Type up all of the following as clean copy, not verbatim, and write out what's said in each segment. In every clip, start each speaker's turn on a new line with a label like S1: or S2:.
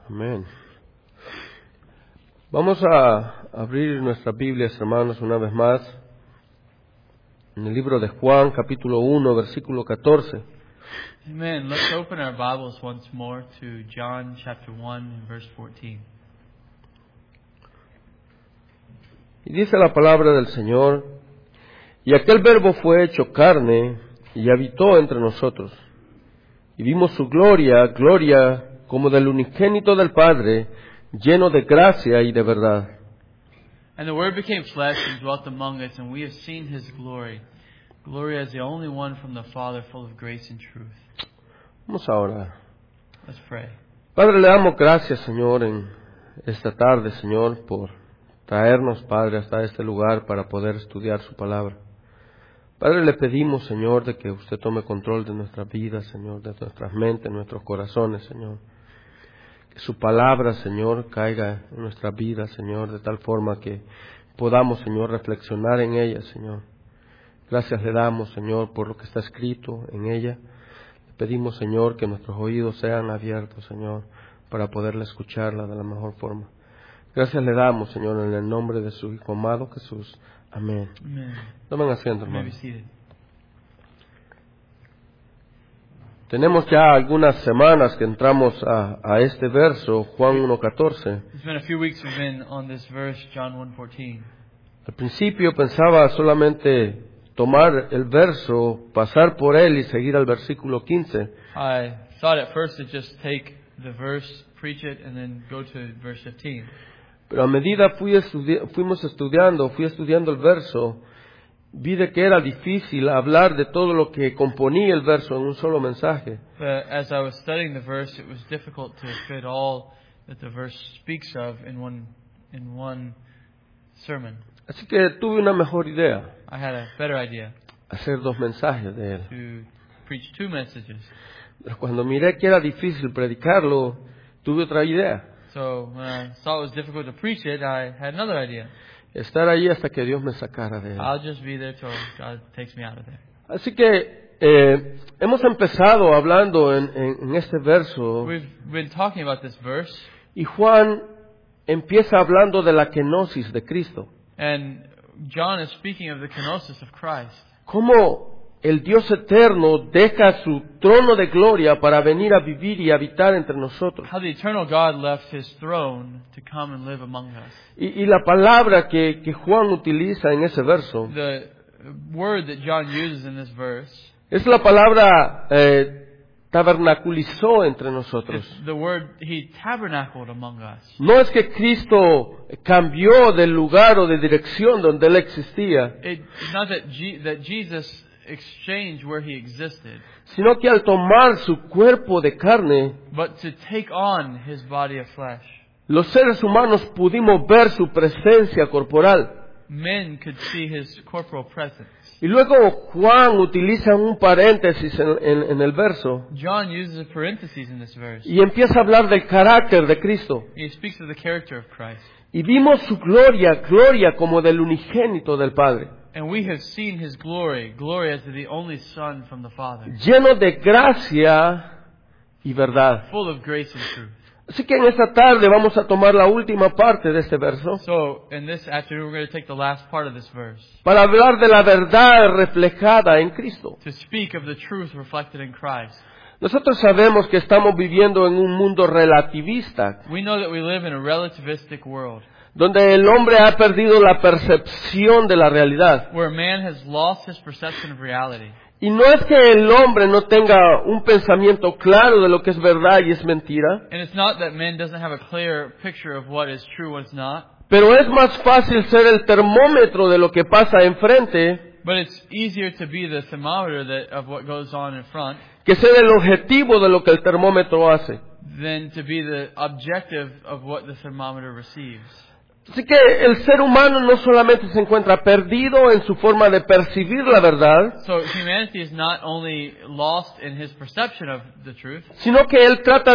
S1: Amén. Vamos a abrir nuestras Biblias, hermanos, una vez más, en el libro de Juan, capítulo 1, versículo 14.
S2: Amen. Let's open our Bibles once more to John chapter 1 and verse 14.
S1: Y dice la palabra del Señor: y aquel verbo fue hecho carne y habitó entre nosotros. Y vimos su gloria, gloria como del unigénito del Padre, lleno de gracia y de verdad.
S2: And the Word became flesh and dwelt among us, and we have seen His glory. Glory as the only one from the Father, full of grace and truth.
S1: Vamos a orar.
S2: Let's pray.
S1: Padre, le damos gracias, Señor, en esta tarde, Señor, por traernos, Padre, hasta este lugar para poder estudiar su palabra. Padre, le pedimos, Señor, de que usted tome control de nuestras vidas, Señor, de nuestras mentes, nuestros corazones, Señor. Que su palabra, Señor, caiga en nuestras vidas, Señor, de tal forma que podamos, Señor, reflexionar en ella, Señor. Gracias le damos, Señor, por lo que está escrito en ella. Le pedimos, Señor, que nuestros oídos sean abiertos, Señor, para poderla escucharla de la mejor forma. Gracias le damos, Señor, en el nombre de su Hijo amado Jesús. Amén.
S2: Amen.
S1: Tomen asiento,
S2: You may be
S1: hermanos.
S2: seated.
S1: Tenemos ya algunas semanas que entramos a este verso, Juan 1:14.
S2: It's been a few weeks we've been on this verse, John 1:14.
S1: Al principio pensaba solamente tomar el verso, pasar por él y seguir al versículo 15.
S2: I thought at first to just take the verse, preach it, and then go to verse 15.
S1: Pero a medida fui estudiando el verso, vi de que era difícil hablar de todo lo que componía el verso en un solo mensaje.
S2: But as I was studying the verse, it was difficult to fit all that the verse speaks of in one sermon.
S1: Así que tuve una mejor idea,
S2: I had a better idea
S1: hacer 2 mensajes de él.
S2: to preach 2 messages.
S1: Pero cuando miré que era difícil predicarlo, tuve otra idea.
S2: So when I saw it was difficult to preach it, I had another idea.
S1: Estar ahí hasta que Dios me sacara de él.
S2: I'll just be there till God takes me out of there.
S1: Así que hemos empezado hablando en este verso,
S2: We've been talking about this verse,
S1: y Juan empieza hablando de la kenosis de Cristo.
S2: and John is speaking of the kenosis of Christ.
S1: Cómo el Dios eterno deja su trono de gloria para venir a vivir y habitar entre nosotros.
S2: How the eternal God left His throne to come and live among us.
S1: Y la palabra que Juan utiliza en ese verso
S2: The word that John uses in this verse
S1: es la palabra tabernaculizó entre nosotros.
S2: is the word He tabernacled among us.
S1: No es que Cristo cambió de lugar o de dirección donde Él existía,
S2: It's not that Jesus exchanged where He existed,
S1: sino que al tomar su cuerpo de carne,
S2: but to take on His body of flesh.
S1: los seres humanos pudimos ver su presencia corporal.
S2: Men could see His corporal presence.
S1: Y luego Juan utiliza un paréntesis en el verso
S2: John uses a parenthesis in this verse.
S1: y empieza a hablar del carácter de Cristo.
S2: He speaks of the character of Christ.
S1: Y vimos su gloria, gloria como del unigénito del Padre,
S2: And we have seen His glory, glory as the only Son from the Father,
S1: lleno de gracia y verdad.
S2: full of grace and truth.
S1: Así que en esta tarde vamos a tomar la última parte de este verso
S2: So, in this afternoon, we're going to take the last part of this verse
S1: para hablar de la verdad reflejada en Cristo.
S2: to speak of the truth reflected in Christ.
S1: Nosotros sabemos que estamos viviendo en un mundo relativista,
S2: We know that we live in a relativistic world
S1: donde el hombre ha perdido la percepción de la realidad.
S2: where man has lost his perception of reality.
S1: Y no es que el hombre no tenga un pensamiento claro de lo que es verdad y es mentira,
S2: And it's not that man doesn't have a clear picture of what is true, what is not.
S1: pero es más fácil ser el termómetro de lo que pasa enfrente
S2: But it's easier to be the thermometer of what goes on in front
S1: que ser el objetivo de lo que el termómetro hace.
S2: than to be the objective of what the thermometer receives.
S1: Así que el ser humano no solamente se encuentra perdido en su forma de percibir la verdad,
S2: So humanity is not only lost in his perception of the truth,
S1: sino que él trata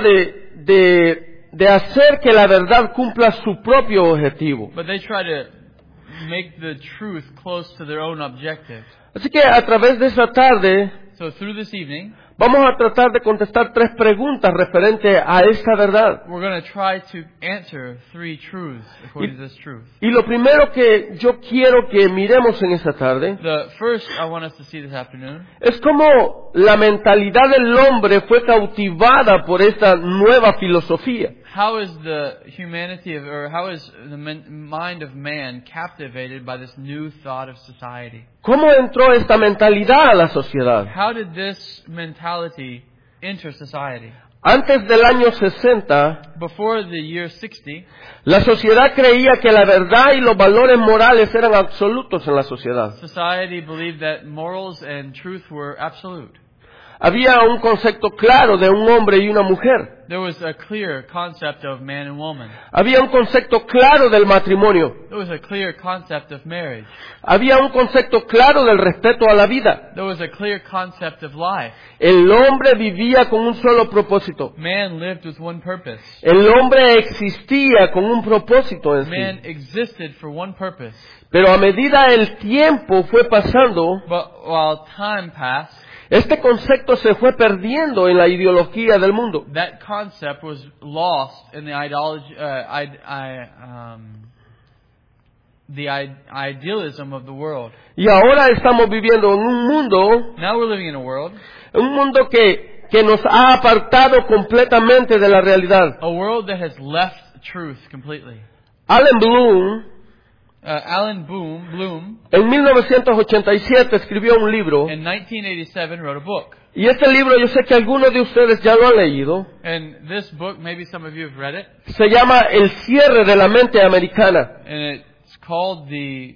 S1: de hacer que la verdad cumpla su propio objetivo.
S2: but they try to make the truth close to their own objective.
S1: Así que a través de esta tarde
S2: So through this evening,
S1: Vamos a tratar de contestar 3 preguntas referente a esta verdad.
S2: We're going to try to answer 3 truths according to this truth.
S1: Y lo primero que yo quiero que miremos en esta tarde
S2: The first I want us to see this afternoon
S1: es cómo la mentalidad del hombre fue cautivada por esta nueva filosofía.
S2: how is the humanity of, or how is the mind of man captivated by this new thought of society?
S1: ¿Cómo entró esta mentalidad a la sociedad?
S2: How did this mentality enter society?
S1: Antes del año 60,
S2: Before the year 60,
S1: la sociedad creía que la verdad y los valores morales eran absolutos en la sociedad.
S2: society believed that morals and truth were absolute.
S1: Había un concepto claro de un hombre y una mujer.
S2: There was a clear concept of man and woman.
S1: Había un concepto claro del matrimonio.
S2: There was a clear concept of marriage.
S1: Había un concepto claro del respeto a la vida.
S2: There was a clear concept of life.
S1: El hombre vivía con un solo propósito.
S2: Man lived with one purpose.
S1: El hombre existía con un propósito en
S2: Man
S1: sí.
S2: existed for one purpose.
S1: Pero a medida el tiempo fue pasando,
S2: But while time passed,
S1: este concepto se fue perdiendo en la ideología del mundo.
S2: that concept was lost in the idealism of the world.
S1: Y ahora estamos viviendo en un mundo,
S2: Now we're living in a world
S1: que nos ha apartado completamente de la realidad.
S2: that has left truth completely.
S1: Alan Bloom,
S2: Alan Bloom,
S1: en 1987 escribió un libro,
S2: in 1987, wrote a book.
S1: y este libro yo sé que algunos de ustedes ya lo han leído.
S2: And this book, maybe some of you have read it,
S1: Se llama El cierre de la mente americana.
S2: and it's called The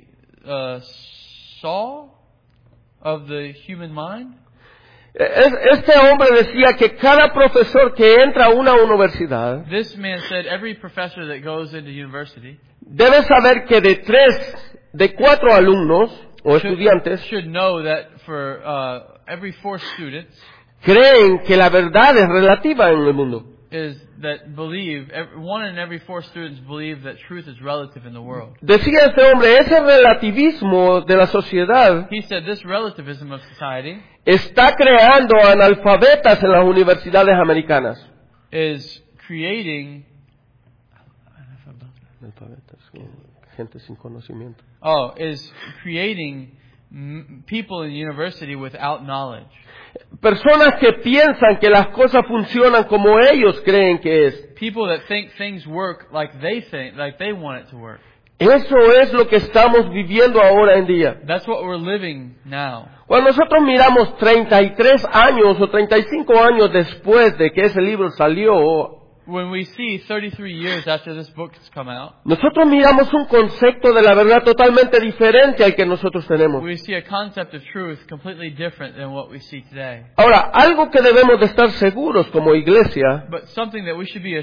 S2: Saw of the Human Mind.
S1: Este hombre decía que cada profesor que entra a una universidad
S2: This man said every professor that goes into university
S1: debe saber que de 4 alumnos o estudiantes
S2: should know that for every 4 students
S1: creen que la verdad es relativa en el mundo.
S2: is that believe, 1 in every 4 students believe that truth is relative in the world.
S1: Decía este hombre, ese relativismo de la sociedad
S2: He said this relativism of society
S1: está creando analfabetas en las universidades americanas.
S2: is creating
S1: Analfabetas, gente sin conocimiento.
S2: is creating people in university without knowledge.
S1: Personas que piensan que las cosas funcionan como ellos creen que es.
S2: People that think things work like they want it to work.
S1: Eso es lo que estamos viviendo ahora en día.
S2: That's what we're living now.
S1: Cuando nosotros miramos 33 años o 35 años después de que ese libro salió,
S2: When we see 33 years after this book has come out,
S1: nosotros miramos un concepto de la verdad totalmente diferente al que nosotros tenemos.
S2: we see a concept of truth completely different than what we see today.
S1: Ahora, algo que debemos de estar seguros como iglesia
S2: But something that we should be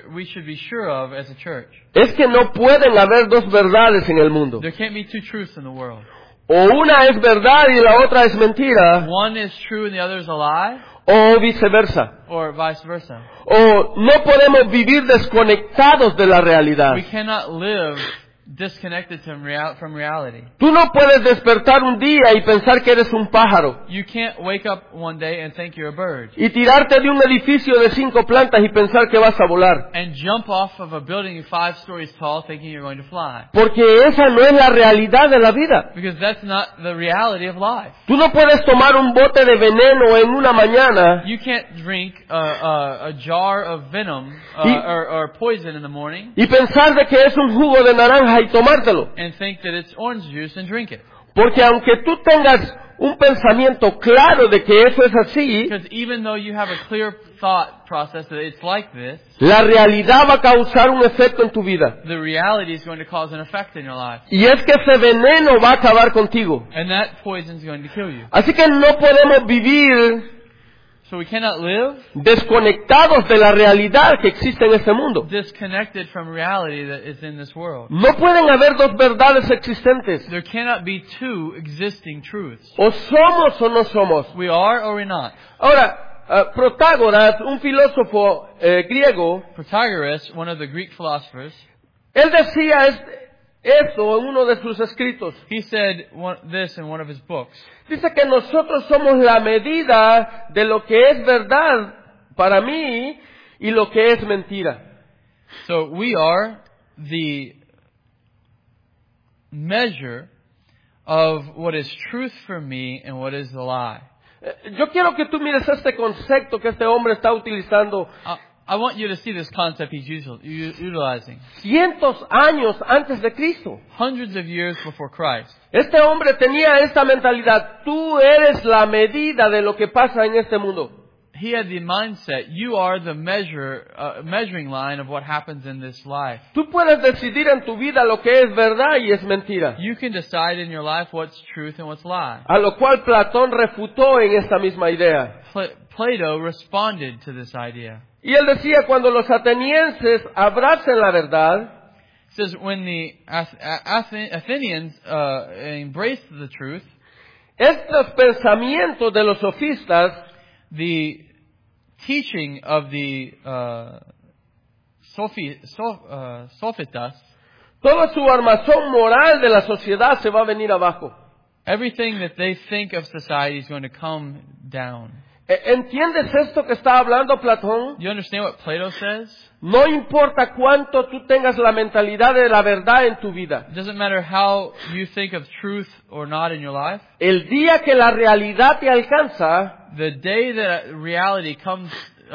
S2: sure of as a church.
S1: es que no pueden haber 2 verdades en el mundo.
S2: There can't be 2 truths in the world.
S1: O una es verdad y la otra es mentira,
S2: One is true and the other is a lie,
S1: o viceversa.
S2: or vice versa.
S1: O no podemos vivir desconectados de la realidad.
S2: We cannot live disconnected from reality.
S1: Tú no puedes despertar un día y pensar que eres un pájaro
S2: You can't wake up one day and think you're a bird
S1: y tirarte de un edificio de 5 plantas y pensar que vas a volar.
S2: and jump off of a building 5 stories tall thinking you're going to fly.
S1: Porque esa no es la realidad de la vida.
S2: Because that's not the reality of life.
S1: Tú no puedes tomar un bote de veneno en una mañana
S2: You can't drink a jar of venom or poison in the morning
S1: y pensar de que es un jugo de naranja y tomártelo.
S2: and think that it's orange juice and drink it.
S1: Porque aunque tú tengas un pensamiento claro de que eso es así,
S2: Because even though you have a clear thought process that it's like this,
S1: la realidad va a causar un efecto en tu vida.
S2: the reality is going to cause an effect in your life.
S1: Y es que ese veneno va a acabar contigo.
S2: And that poison is going to kill you.
S1: Así que no podemos vivir
S2: So we cannot live
S1: desconectados de la realidad que existe en este mundo.
S2: disconnected from reality that is in this world.
S1: No pueden haber 2 verdades existentes.
S2: There cannot be 2 existing truths.
S1: O somos o no somos.
S2: We are or we're not.
S1: Ahora, Protágoras, un filósofo griego,
S2: Protagoras, one of the Greek philosophers,
S1: él decía eso en uno de sus escritos.
S2: He said this in one of his books.
S1: Dice que nosotros somos la medida de lo que es verdad para mí y lo que es mentira.
S2: So we are the measure of what is truth for me and what is the lie.
S1: Yo quiero que tú mires este concepto que este hombre está utilizando
S2: I want you to see this concept he's utilizing.
S1: cientos años antes de Cristo.
S2: Hundreds of years before Christ.
S1: Este hombre tenía esta mentalidad: tú eres la medida de lo que pasa en este mundo.
S2: He had the mindset, you are the measuring line of what happens in this life.
S1: Tú puedes decidir en tu vida lo que es verdad y es mentira.
S2: You can decide in your life what's truth and what's lie.
S1: A lo cual Platón refutó en esta misma idea.
S2: Plato responded to this idea.
S1: Y él decía, cuando los atenienses abracen la verdad,
S2: It says when the Athenians embraced the truth,
S1: estos pensamientos de los sofistas,
S2: the teaching of the Sophitas,
S1: todo su armazón moral de la sociedad se va a venir abajo.
S2: everything that they think of society is going to come down.
S1: ¿Entiendes esto que está hablando Platón?
S2: You understand what Plato says?
S1: No importa cuánto tú tengas la mentalidad de la verdad en tu vida.
S2: It doesn't matter how you think of truth or not in your life.
S1: El día que la realidad te alcanza,
S2: The day that reality comes,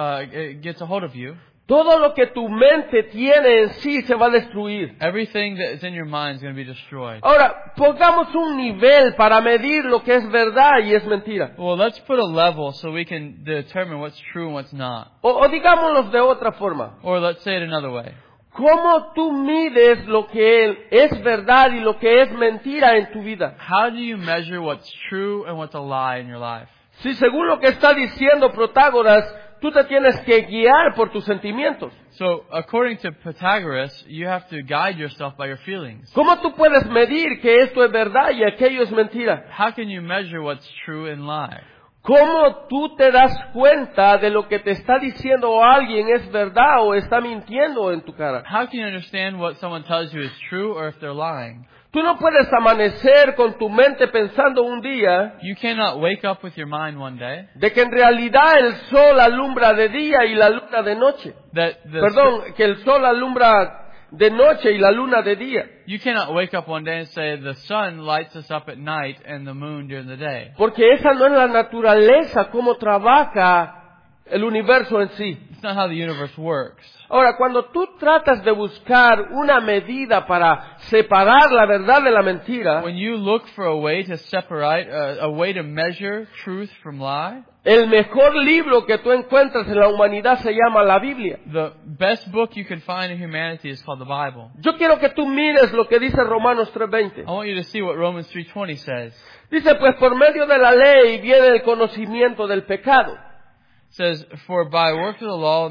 S2: gets a hold of you,
S1: todo lo que tu mente tiene en sí se va a destruir.
S2: everything that is in your mind is going to be destroyed.
S1: Ahora, pongamos un nivel para medir lo que es verdad y es mentira.
S2: Well, let's put a level so we can determine what's true and what's not.
S1: O digámoslo de otra forma.
S2: Or let's say it another way.
S1: ¿Cómo tú mides lo que es verdad y lo que es mentira en tu vida?
S2: How do you measure what's true and what's a lie in your life?
S1: Si según lo que está diciendo Protágoras, tú te tienes que guiar por tus sentimientos.
S2: So, according to Pythagoras, you have to guide yourself by your feelings.
S1: ¿Cómo tú puedes medir que esto es verdad y aquello es mentira?
S2: How can you measure what's true and lie?
S1: ¿Cómo tú te das cuenta de lo que te está diciendo alguien es verdad o está mintiendo en tu cara?
S2: How can you understand what someone tells you is true or if they're lying?
S1: Tú no puedes amanecer con tu mente pensando un día
S2: You cannot wake up with your mind one day
S1: de que en realidad el sol alumbra de día y la luna de noche.
S2: that
S1: Perdón, que el sol alumbra de noche y la luna de día.
S2: you cannot wake up one day and say the sun lights us up at night and the moon during the day.
S1: Porque esa no es la naturaleza, cómo trabaja el universo en sí.
S2: It's not how the universe works.
S1: Ahora, cuando tú tratas de buscar una medida para separar la verdad de la mentira,
S2: When you look for a way to separate, a way to measure truth from lie,
S1: el mejor libro que tú encuentras en la humanidad se llama la Biblia.
S2: the best book you can find in humanity is called the Bible.
S1: Yo quiero que tú mires lo que dice Romanos 3:20.
S2: I want you to see what Romans 3:20 says.
S1: Dice, pues por medio de la ley viene el conocimiento del pecado.
S2: It says, For by works of the law,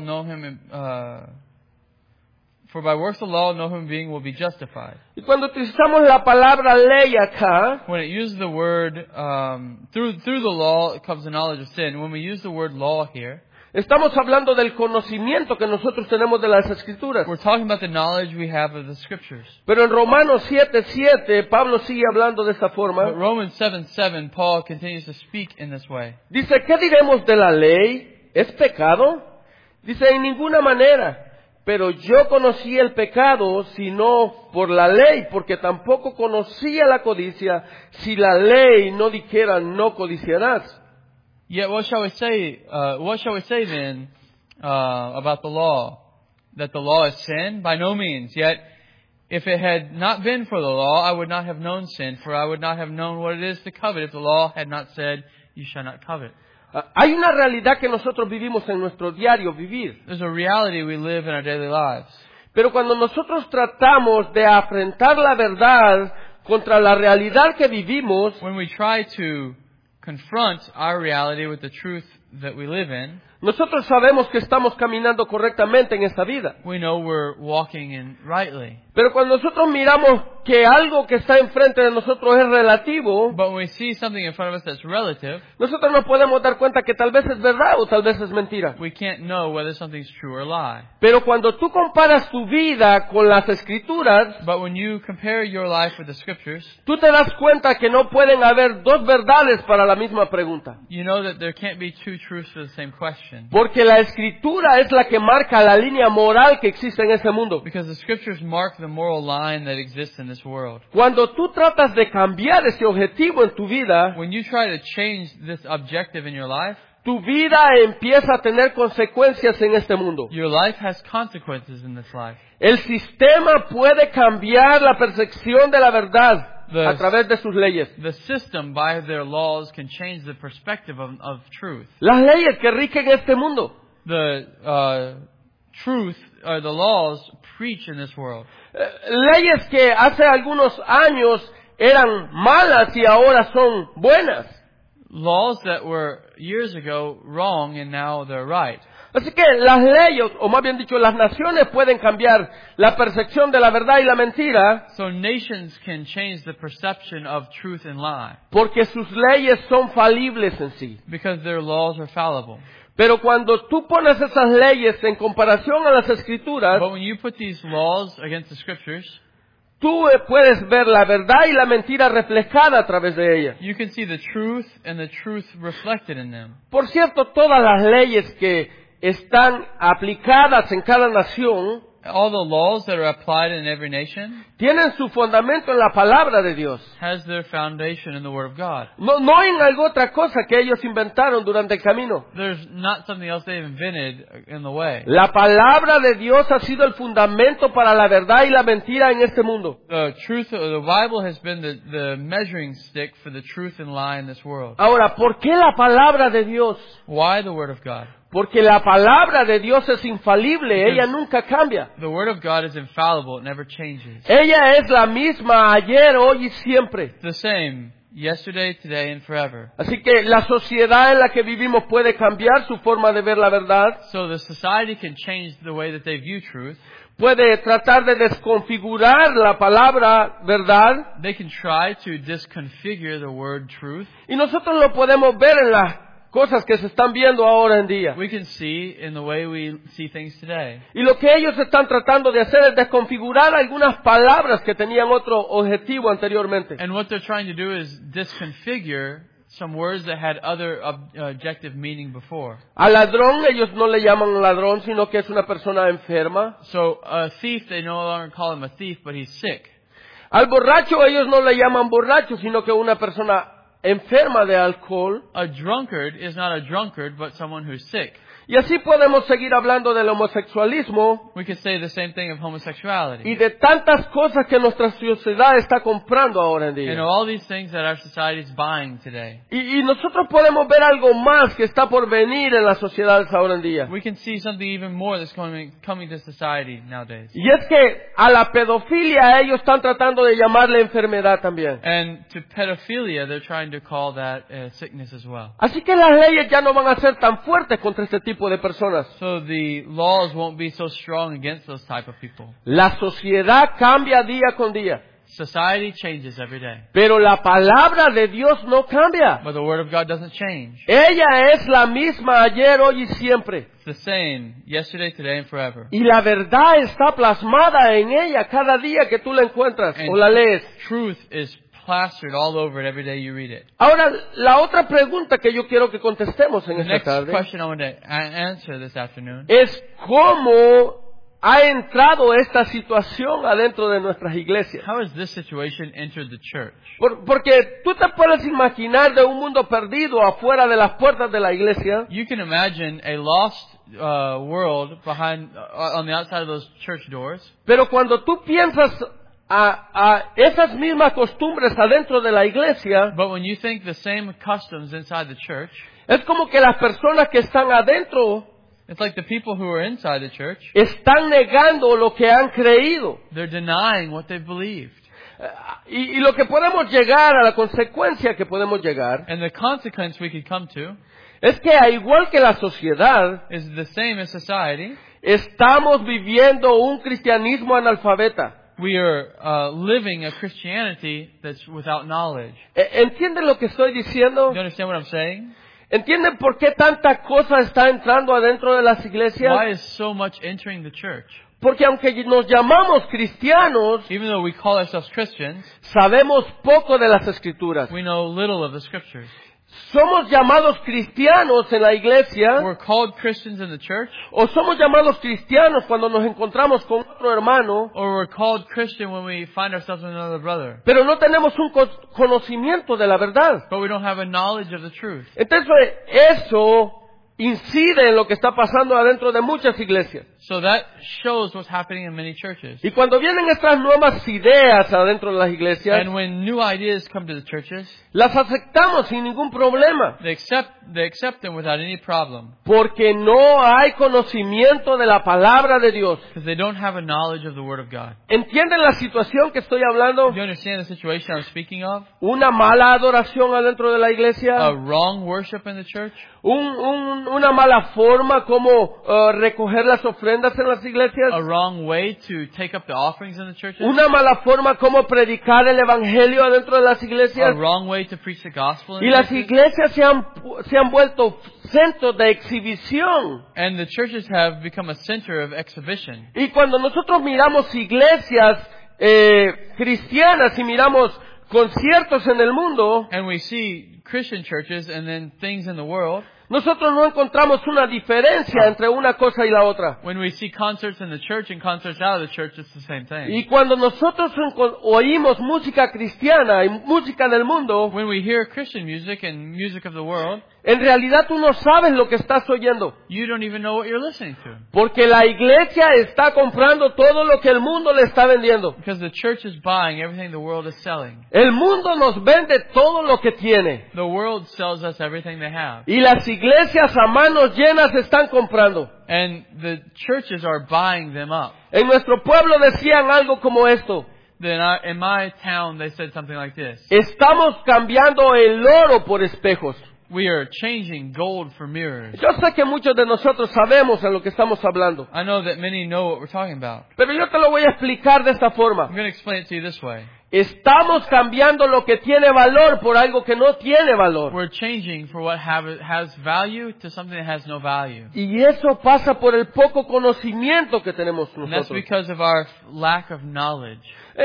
S2: no human being will be justified.
S1: Y cuando utilizamos la palabra ley acá,
S2: When it uses the word, through the law comes the knowledge of sin. When we use the word law here,
S1: estamos hablando del conocimiento que nosotros tenemos de las Escrituras.
S2: we're talking about the knowledge we have of the Scriptures.
S1: Pero en Romanos 7:7, Pablo sigue hablando de esta
S2: But
S1: forma.
S2: Romans 7:7, Paul continues to speak in this way.
S1: Dice, ¿qué diremos de la ley? ¿Es pecado? Dice, en ninguna manera. Pero yo conocí el pecado, sino por la ley, porque tampoco conocía la codicia, si la ley no dijera, no codiciarás.
S2: Yet what shall we say? What shall we say then about the law? That the law is sin? By no means. Yet, if it had not been for the law, I would not have known sin, for I would not have known what it is to covet if the law had not said, "You shall not covet."
S1: Hay una realidad que nosotros vivimos en nuestro diario vivir.
S2: There's a reality we live in our daily lives.
S1: Pero cuando nosotros tratamos de afrontar la verdad contra la realidad que vivimos,
S2: When we try to confront our reality with the truth that we live in,
S1: Nosotros sabemos que estamos caminando correctamente en esta vida.
S2: We know we're walking in rightly.
S1: Pero cuando nosotros miramos que algo que está enfrente de nosotros es relativo,
S2: But when we see something in front of us that's relative,
S1: nosotros nos podemos dar cuenta que tal vez es verdad o tal vez es mentira.
S2: we can't know whether something's true or lie.
S1: Pero cuando tú comparas tu vida con las Escrituras,
S2: But when you compare your life with the Scriptures,
S1: tú te das cuenta que no pueden haber dos verdades para la misma pregunta.
S2: you know that there can't be two truths for the same question.
S1: Porque la Escritura es la que marca la línea moral que existe en ese mundo.
S2: Because the Scriptures mark the moral line that exists in this world.
S1: Cuando tú tratas de cambiar ese objetivo en tu vida,
S2: When you try to change this objective in your life,
S1: tu vida empieza a tener consecuencias en este mundo.
S2: your life has consequences in this life.
S1: El sistema puede cambiar la percepción de la verdad a través de sus leyes.
S2: The system, by their laws, can change the perspective of truth.
S1: Las leyes que rigen este mundo.
S2: The truth, or the laws, preach in this world.
S1: Leyes que hace algunos años eran malas y ahora son buenas.
S2: Laws that were years ago wrong and now they're right.
S1: Así que las leyes, o más bien dicho, las naciones pueden cambiar la percepción de la verdad y la mentira
S2: So nations can change the perception of truth and lie
S1: porque sus leyes son falibles en sí.
S2: because their laws are fallible.
S1: Pero cuando tú pones esas leyes en comparación a las Escrituras,
S2: But when you put these laws against the Scriptures,
S1: tú puedes ver la verdad y la mentira reflejada a través de ellas.
S2: you can see the truth and the truth reflected in them.
S1: Por cierto, todas las leyes que están aplicadas en cada nación
S2: All the laws that are applied in every nation
S1: tienen su fundamento en la palabra de Dios.
S2: has their foundation in the Word of God.
S1: No en algo otra cosa que ellos inventaron durante el camino.
S2: There's not something else they've invented in the way.
S1: La palabra de Dios ha sido el fundamento para la verdad y la mentira en este mundo.
S2: The truth, the Bible has been the measuring stick for the truth and lie in this world.
S1: Ahora, ¿por qué la palabra de Dios?
S2: Why the Word of God?
S1: Porque la palabra de Dios es infalible, ella nunca cambia.
S2: The Word of God is infallible, it never changes.
S1: Ella es la misma ayer, hoy y siempre.
S2: It's the same, yesterday, today, and forever.
S1: Así que la sociedad en la que vivimos puede cambiar su forma de ver la verdad,
S2: So the society can change the way that they view truth.
S1: puede tratar de desconfigurar la palabra verdad,
S2: They can try to disconfigure the word truth.
S1: y nosotros lo podemos ver en las cosas que se están viendo ahora en día.
S2: We can see in the way we see things today.
S1: Y lo que ellos están tratando de hacer es desconfigurar algunas palabras que tenían otro objetivo anteriormente.
S2: And what they're trying to do is disconfigure some words that had other objective meaning before.
S1: Al ladrón ellos no le llaman ladrón, sino que es una persona enferma.
S2: So a thief, they no longer call him a thief, but he's sick.
S1: Al borracho ellos no le llaman borracho, sino que una persona enferma de alcohol.
S2: A drunkard is not a drunkard, but someone who's sick.
S1: Y así podemos seguir hablando del homosexualismo
S2: We could say the same thing of homosexuality.
S1: y de tantas cosas que nuestra sociedad está comprando ahora en
S2: And
S1: día.
S2: all these things that our society is buying today.
S1: Y nosotros podemos ver algo más que está por venir en las sociedades ahora en día.
S2: We can see something even more that's coming to society nowadays.
S1: Y es que a la pedofilia ellos están tratando de llamarle enfermedad también.
S2: And to pedophilia, they're trying to call that sickness as well.
S1: Así que las leyes ya no van a ser tan fuertes contra este tipo de personas.
S2: So the laws won't be so strong against those type of people.
S1: La sociedad cambia día con día,
S2: Society changes every day.
S1: pero la palabra de Dios no cambia.
S2: But the Word of God doesn't change.
S1: Ella es la misma ayer, hoy y siempre.
S2: It's the same, yesterday, today, and forever.
S1: Y la verdad está plasmada en ella cada día que tú la encuentras o la lees.
S2: Truth is plastered all over it every day you read it.
S1: Ahora, la otra pregunta que yo quiero que contestemos en
S2: The
S1: esta
S2: next
S1: tarde
S2: question I want to answer this afternoon
S1: es cómo ha entrado esta situación adentro de nuestras iglesias.
S2: how has this situation entered the church?
S1: Porque tú te puedes imaginar de un mundo perdido afuera de las puertas de la iglesia,
S2: You can imagine a lost world behind on the outside of those church doors.
S1: pero cuando tú piensas a esas mismas costumbres adentro de la iglesia,
S2: But when you think the same customs inside the church,
S1: es como que las personas que están adentro
S2: it's like the people who are inside the church,
S1: están negando lo que han creído.
S2: they're denying what they've believed.
S1: Y lo que podemos llegar, a la consecuencia que podemos llegar,
S2: And the consequence we could come to
S1: es que al igual que la sociedad,
S2: is the same as society.
S1: estamos viviendo un cristianismo analfabeta.
S2: We are living a Christianity that's without knowledge.
S1: ¿Entienden lo que estoy
S2: Do
S1: diciendo?
S2: you understand what I'm saying?
S1: ¿Entienden por qué tanta cosa está entrando adentro de las iglesias?
S2: Why is so much entering the church?
S1: Porque aunque nos llamamos cristianos,
S2: Even though we call ourselves Christians,
S1: sabemos poco de las escrituras.
S2: we know little of the scriptures.
S1: ¿Somos llamados cristianos en la iglesia?
S2: We're called Christians in the church,
S1: ¿O somos llamados cristianos cuando nos encontramos con otro hermano,
S2: or we're called Christian when we find ourselves with another brother,
S1: pero no tenemos un conocimiento de la verdad?
S2: but we don't have a knowledge of the truth?
S1: Entonces, eso incide en lo que está pasando adentro de muchas iglesias.
S2: So that shows what's happening in many churches.
S1: Y cuando vienen estas nuevas ideas adentro de las iglesias,
S2: And when new ideas come to the churches,
S1: las aceptamos sin ningún problema,
S2: they accept them without any problem,
S1: porque no hay conocimiento de la palabra de Dios.
S2: because they don't have a knowledge of the Word of God.
S1: ¿Entienden la situación que estoy hablando?
S2: Do you understand the situation I'm speaking of?
S1: Una mala adoración adentro de la iglesia,
S2: A wrong worship in the church,
S1: una mala forma como recoger las ofrendas en las iglesias,
S2: a wrong way to take up the offerings in the churches,
S1: una mala forma como predicar el evangelio adentro de las
S2: a
S1: iglesias.
S2: wrong way to preach the gospel in
S1: Y
S2: the
S1: las
S2: churches.
S1: iglesias se han vuelto centros de exhibición.
S2: And the churches have become a center of exhibition.
S1: Y cuando nosotros miramos iglesias cristianas y miramos conciertos en el mundo,
S2: And we see Christian churches and then things in the world.
S1: nosotros no encontramos una diferencia entre una cosa y la otra.
S2: When we see concerts in the church and concerts out of the church, it's the same thing.
S1: Y cuando nosotros oímos música cristiana y música del mundo,
S2: When we hear Christian music and music of the world,
S1: en realidad tú no sabes lo que estás oyendo.
S2: you don't even know what you're listening to.
S1: Porque la iglesia está comprando todo lo que el mundo le está vendiendo.
S2: Because the church is buying everything the world is selling.
S1: El mundo nos vende todo lo que tiene.
S2: The world sells us everything they have.
S1: Y las iglesias a manos llenas están comprando.
S2: And the churches are buying them up.
S1: En nuestro pueblo decían algo como esto:
S2: Then in my town, they said something like this.
S1: estamos cambiando el oro por espejos.
S2: We are changing gold for mirrors.
S1: Yo sé que muchos de nosotros sabemos de lo que estamos hablando,
S2: I know that many know what we're talking about.
S1: pero yo te lo voy a explicar de esta
S2: I'm
S1: forma.
S2: going to explain it to you this way.
S1: Estamos cambiando lo que tiene valor por algo que no tiene valor.
S2: We're changing for what has value to something that has no value.
S1: Y eso pasa por el poco conocimiento que tenemos
S2: And that's
S1: nosotros.
S2: because of our lack of knowledge.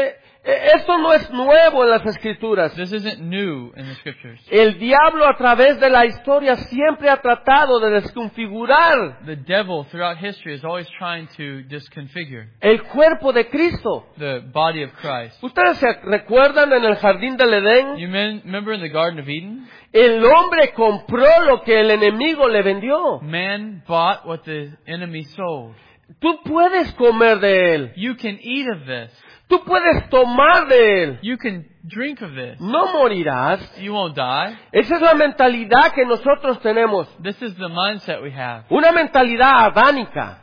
S1: Esto no es nuevo en las Escrituras.
S2: This isn't new in the scriptures.
S1: El diablo a través de la historia siempre ha tratado de desconfigurar
S2: The devil throughout history is always trying to disconfigure
S1: el cuerpo de Cristo.
S2: the body of Christ.
S1: ¿Ustedes se recuerdan en el jardín del Edén?
S2: You remember in the Garden of Eden?
S1: El hombre compró lo que el enemigo le vendió.
S2: Man bought what the enemy sold.
S1: Tú puedes comer de él.
S2: You can eat of this.
S1: Tú puedes tomar de él.
S2: You can drink of this.
S1: No morirás.
S2: You won't die.
S1: Esa es la mentalidad que nosotros tenemos.
S2: This is the mindset we have.
S1: Una mentalidad adánica.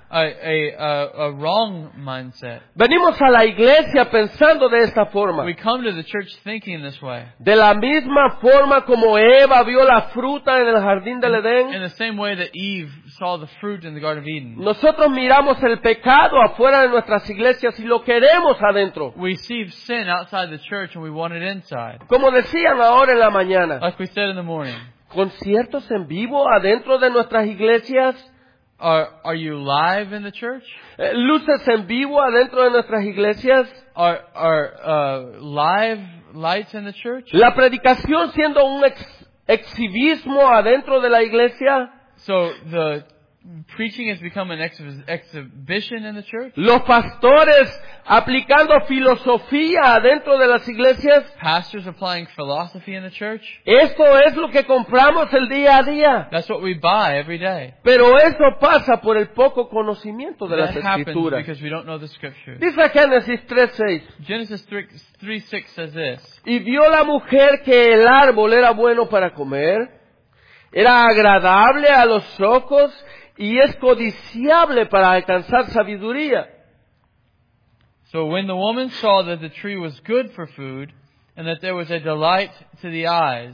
S2: A wrong mindset.
S1: Venimos a la iglesia pensando de esta forma.
S2: We come to the church thinking this way.
S1: De la misma forma como Eva vio la fruta en el jardín del
S2: In
S1: Edén,
S2: the same way that Eve saw the fruit in the Garden of Eden.
S1: nosotros miramos el pecado afuera de nuestras iglesias y lo queremos adentro.
S2: We see sin outside the church and we want it inside.
S1: Como decían ahora en la mañana,
S2: Like we said in the morning.
S1: conciertos en vivo adentro de nuestras iglesias,
S2: Are you live in the church?
S1: luces en vivo adentro de nuestras iglesias,
S2: Are live lights in the church?
S1: la predicación siendo un exhibismo adentro de la iglesia,
S2: So the preaching has become an exhibition in the church?
S1: los pastores aplicando filosofía adentro de las iglesias.
S2: Pastors applying philosophy in the church?
S1: Esto es lo que compramos el día a día.
S2: That's what we buy every day.
S1: Pero eso pasa por el poco conocimiento de las
S2: That happens
S1: Escrituras.
S2: because we don't know the scriptures.
S1: Dice Génesis 3:6.
S2: Genesis 3:6 says this.
S1: Y vio la mujer que el árbol era bueno para comer, era agradable a los ojos y es codiciable para alcanzar sabiduría.
S2: So when the woman saw that the tree was good for food, and that there was a delight to the eyes,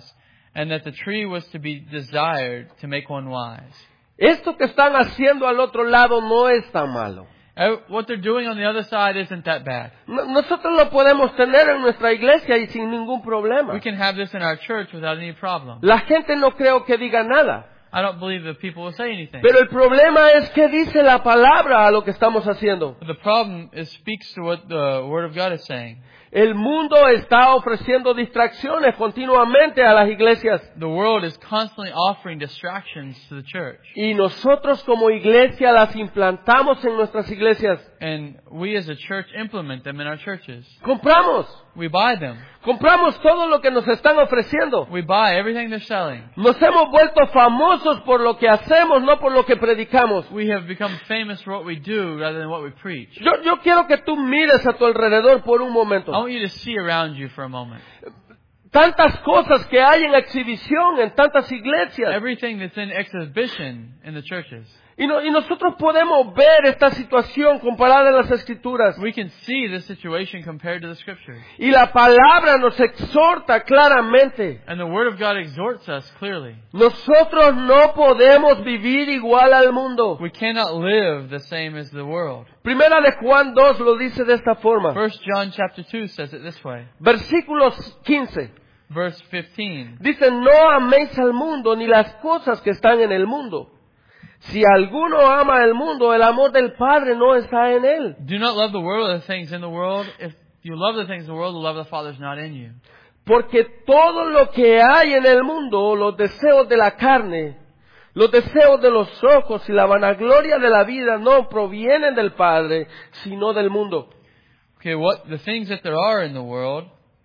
S2: and that the tree was to be desired to make one wise.
S1: Esto que están haciendo al otro lado no es tan malo.
S2: What they're doing on the other side isn't that bad.
S1: Nosotros lo podemos tener en nuestra iglesia y sin ningún problema.
S2: We can have this in our church without any problem.
S1: La gente no creo que diga nada.
S2: I don't believe that people will say anything.
S1: Pero el problema es que dice la palabra a lo que estamos haciendo.
S2: But the problem speaks to what the Word of God is saying.
S1: El mundo está ofreciendo distracciones continuamente a las iglesias.
S2: The world is constantly offering distractions to the church.
S1: Y nosotros como iglesia las implantamos en nuestras iglesias.
S2: And we as a church implement them in our churches.
S1: Compramos.
S2: We buy them.
S1: Compramos todo lo que nos están ofreciendo.
S2: We buy everything they're selling.
S1: Nos hemos vuelto famosos por lo que hacemos, no por lo que predicamos.
S2: We have become famous for what we do rather than what we preach.
S1: Yo quiero que tú mires a tu alrededor por un momento.
S2: I want you to see around you for a moment.
S1: Tantas cosas que hay en exhibición en tantas iglesias.
S2: Everything that's in exhibition in the churches.
S1: Y nosotros podemos ver esta situación comparada en las Escrituras.
S2: We can see this situation compared to the Scriptures.
S1: Y la palabra nos exhorta claramente.
S2: And the Word of God exhorts us clearly.
S1: Nosotros no podemos vivir igual al mundo.
S2: We cannot live the same as the world.
S1: Primera de Juan 2 lo dice de esta forma.
S2: 1 John chapter 2 says it this way.
S1: Versículo 15.
S2: Verse 15.
S1: Dice, no améis al mundo ni las cosas que están en el mundo. Si alguno ama el mundo, el amor del Padre no está en él.
S2: Do not love the world or the things in the world. If you love the things in the world, the love of the Father is not in you.
S1: Porque todo lo que hay en el mundo, los deseos de la carne, los deseos de los ojos y la vanagloria de la vida no provienen del Padre, sino del mundo.
S2: Okay, what the things that there are in the world,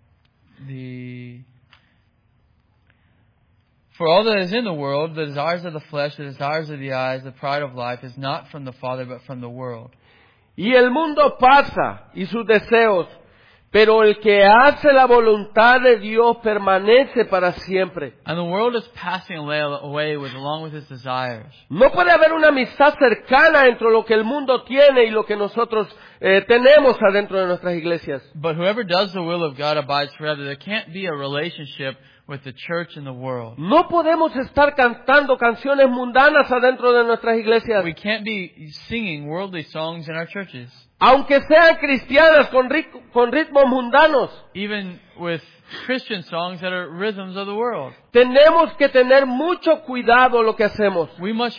S2: For all that is in the world, the desires of the flesh, the desires of the eyes, the pride of life, is not from the Father, but from the world.
S1: Y el mundo pasa y sus deseos, pero el que hace la voluntad de Dios permanece para siempre.
S2: And the world is passing away along with its desires.
S1: No puede haber una amistad cercana entre lo que el mundo tiene y lo que nosotros tenemos adentro de nuestras iglesias.
S2: But whoever does the will of God abides forever. There can't be a relationship with the church and the world.
S1: No podemos estar cantando canciones mundanas adentro de nuestras iglesias.
S2: We can't be singing worldly songs in our churches.
S1: Aunque sean cristianas con ritmos mundanos.
S2: Even with Christian songs that are rhythms of the world.
S1: Tenemos que tener mucho cuidado lo que hacemos.
S2: We must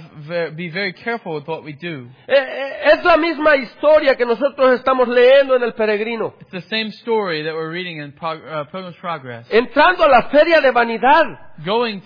S2: be very careful with what we do.
S1: Es la misma historia que nosotros estamos leyendo en el Peregrino.
S2: It's the same story that we're reading in Pilgrim's Progress.
S1: Entrando a la feria de vanidad.
S2: Going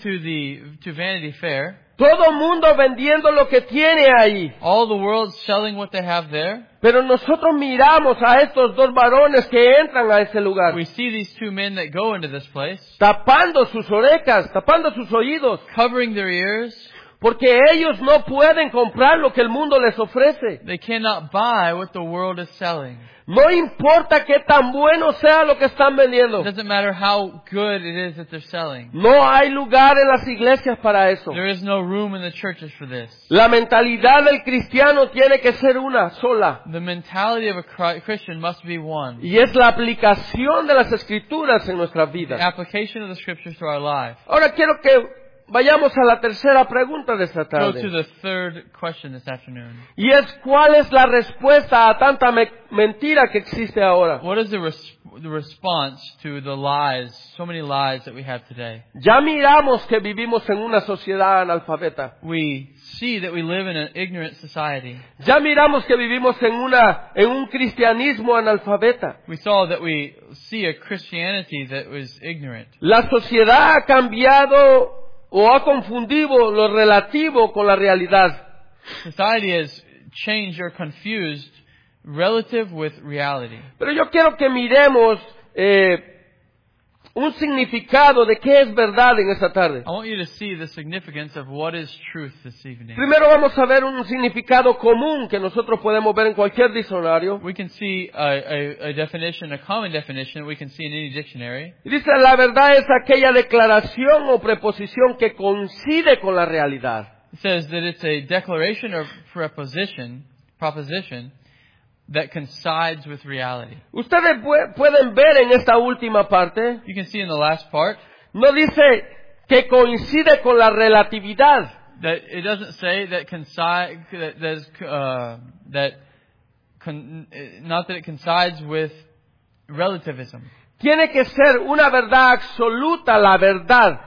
S2: to Vanity Fair.
S1: Todo mundo vendiendo lo que tiene ahí.
S2: All the world selling what they have there.
S1: Pero nosotros miramos a estos dos varones que entran a ese lugar.
S2: We see these two men that go into this place.
S1: Tapando sus orejas, tapando sus oídos.
S2: Covering their ears.
S1: Porque ellos no pueden comprar lo que el mundo les ofrece.
S2: They cannot buy what the world is selling.
S1: No importa qué tan bueno sea lo que están vendiendo.
S2: It doesn't matter how good it is that they're selling.
S1: No hay lugar en las iglesias para eso.
S2: There is no room in the churches for this.
S1: La mentalidad del cristiano tiene que ser una sola.
S2: The mentality of a Christian must be one.
S1: Y es la aplicación de las escrituras en nuestras
S2: The
S1: vidas.
S2: application of the scriptures to our life.
S1: Ahora quiero que vayamos a la tercera pregunta de esta
S2: Go to
S1: tarde.
S2: the third question this afternoon.
S1: Y es, ¿cuál es la respuesta a tanta mentira que existe ahora?
S2: What is the response to the lies, so many lies that we have today?
S1: Ya miramos que vivimos en una sociedad analfabeta.
S2: We see that we live in an ignorant society.
S1: Ya miramos que vivimos en un cristianismo analfabeta.
S2: We saw that we see a Christianity that was ignorant.
S1: La sociedad ha cambiado o ha confundido lo relativo con la realidad.
S2: Society has changed or confused relative with reality.
S1: Pero yo quiero que miremos un significado de qué es verdad en esta tarde.
S2: I want you to see the significance of what is truth this evening.
S1: Primero vamos a ver un significado común que nosotros podemos ver en cualquier diccionario.
S2: We can see a definition, a common definition we can see in any dictionary.
S1: Y dice, la verdad es aquella declaración o preposición que coincide con la realidad.
S2: It says that it's a declaration or proposition that coincides with reality.
S1: Ustedes pueden ver en esta última parte
S2: You can see in the last part
S1: no dice que coincide con la relatividad.
S2: That it doesn't say that not that it coincides with relativism.
S1: Tiene que ser una verdad absoluta, la verdad.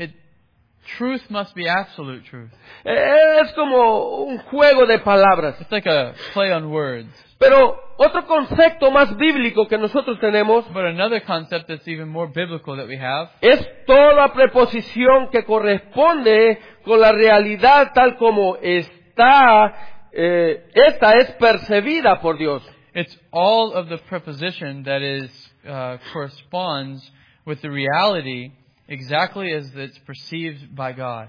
S2: Truth must be absolute truth.
S1: Es como un juego de palabras.
S2: It's like a play on words.
S1: Pero otro concepto más bíblico que nosotros tenemos
S2: But another concept that's even more biblical that we have
S1: es toda preposición que corresponde con la realidad tal como esta es percibida por Dios.
S2: it's all of the preposition that is corresponds with the reality exactly as it's perceived by God.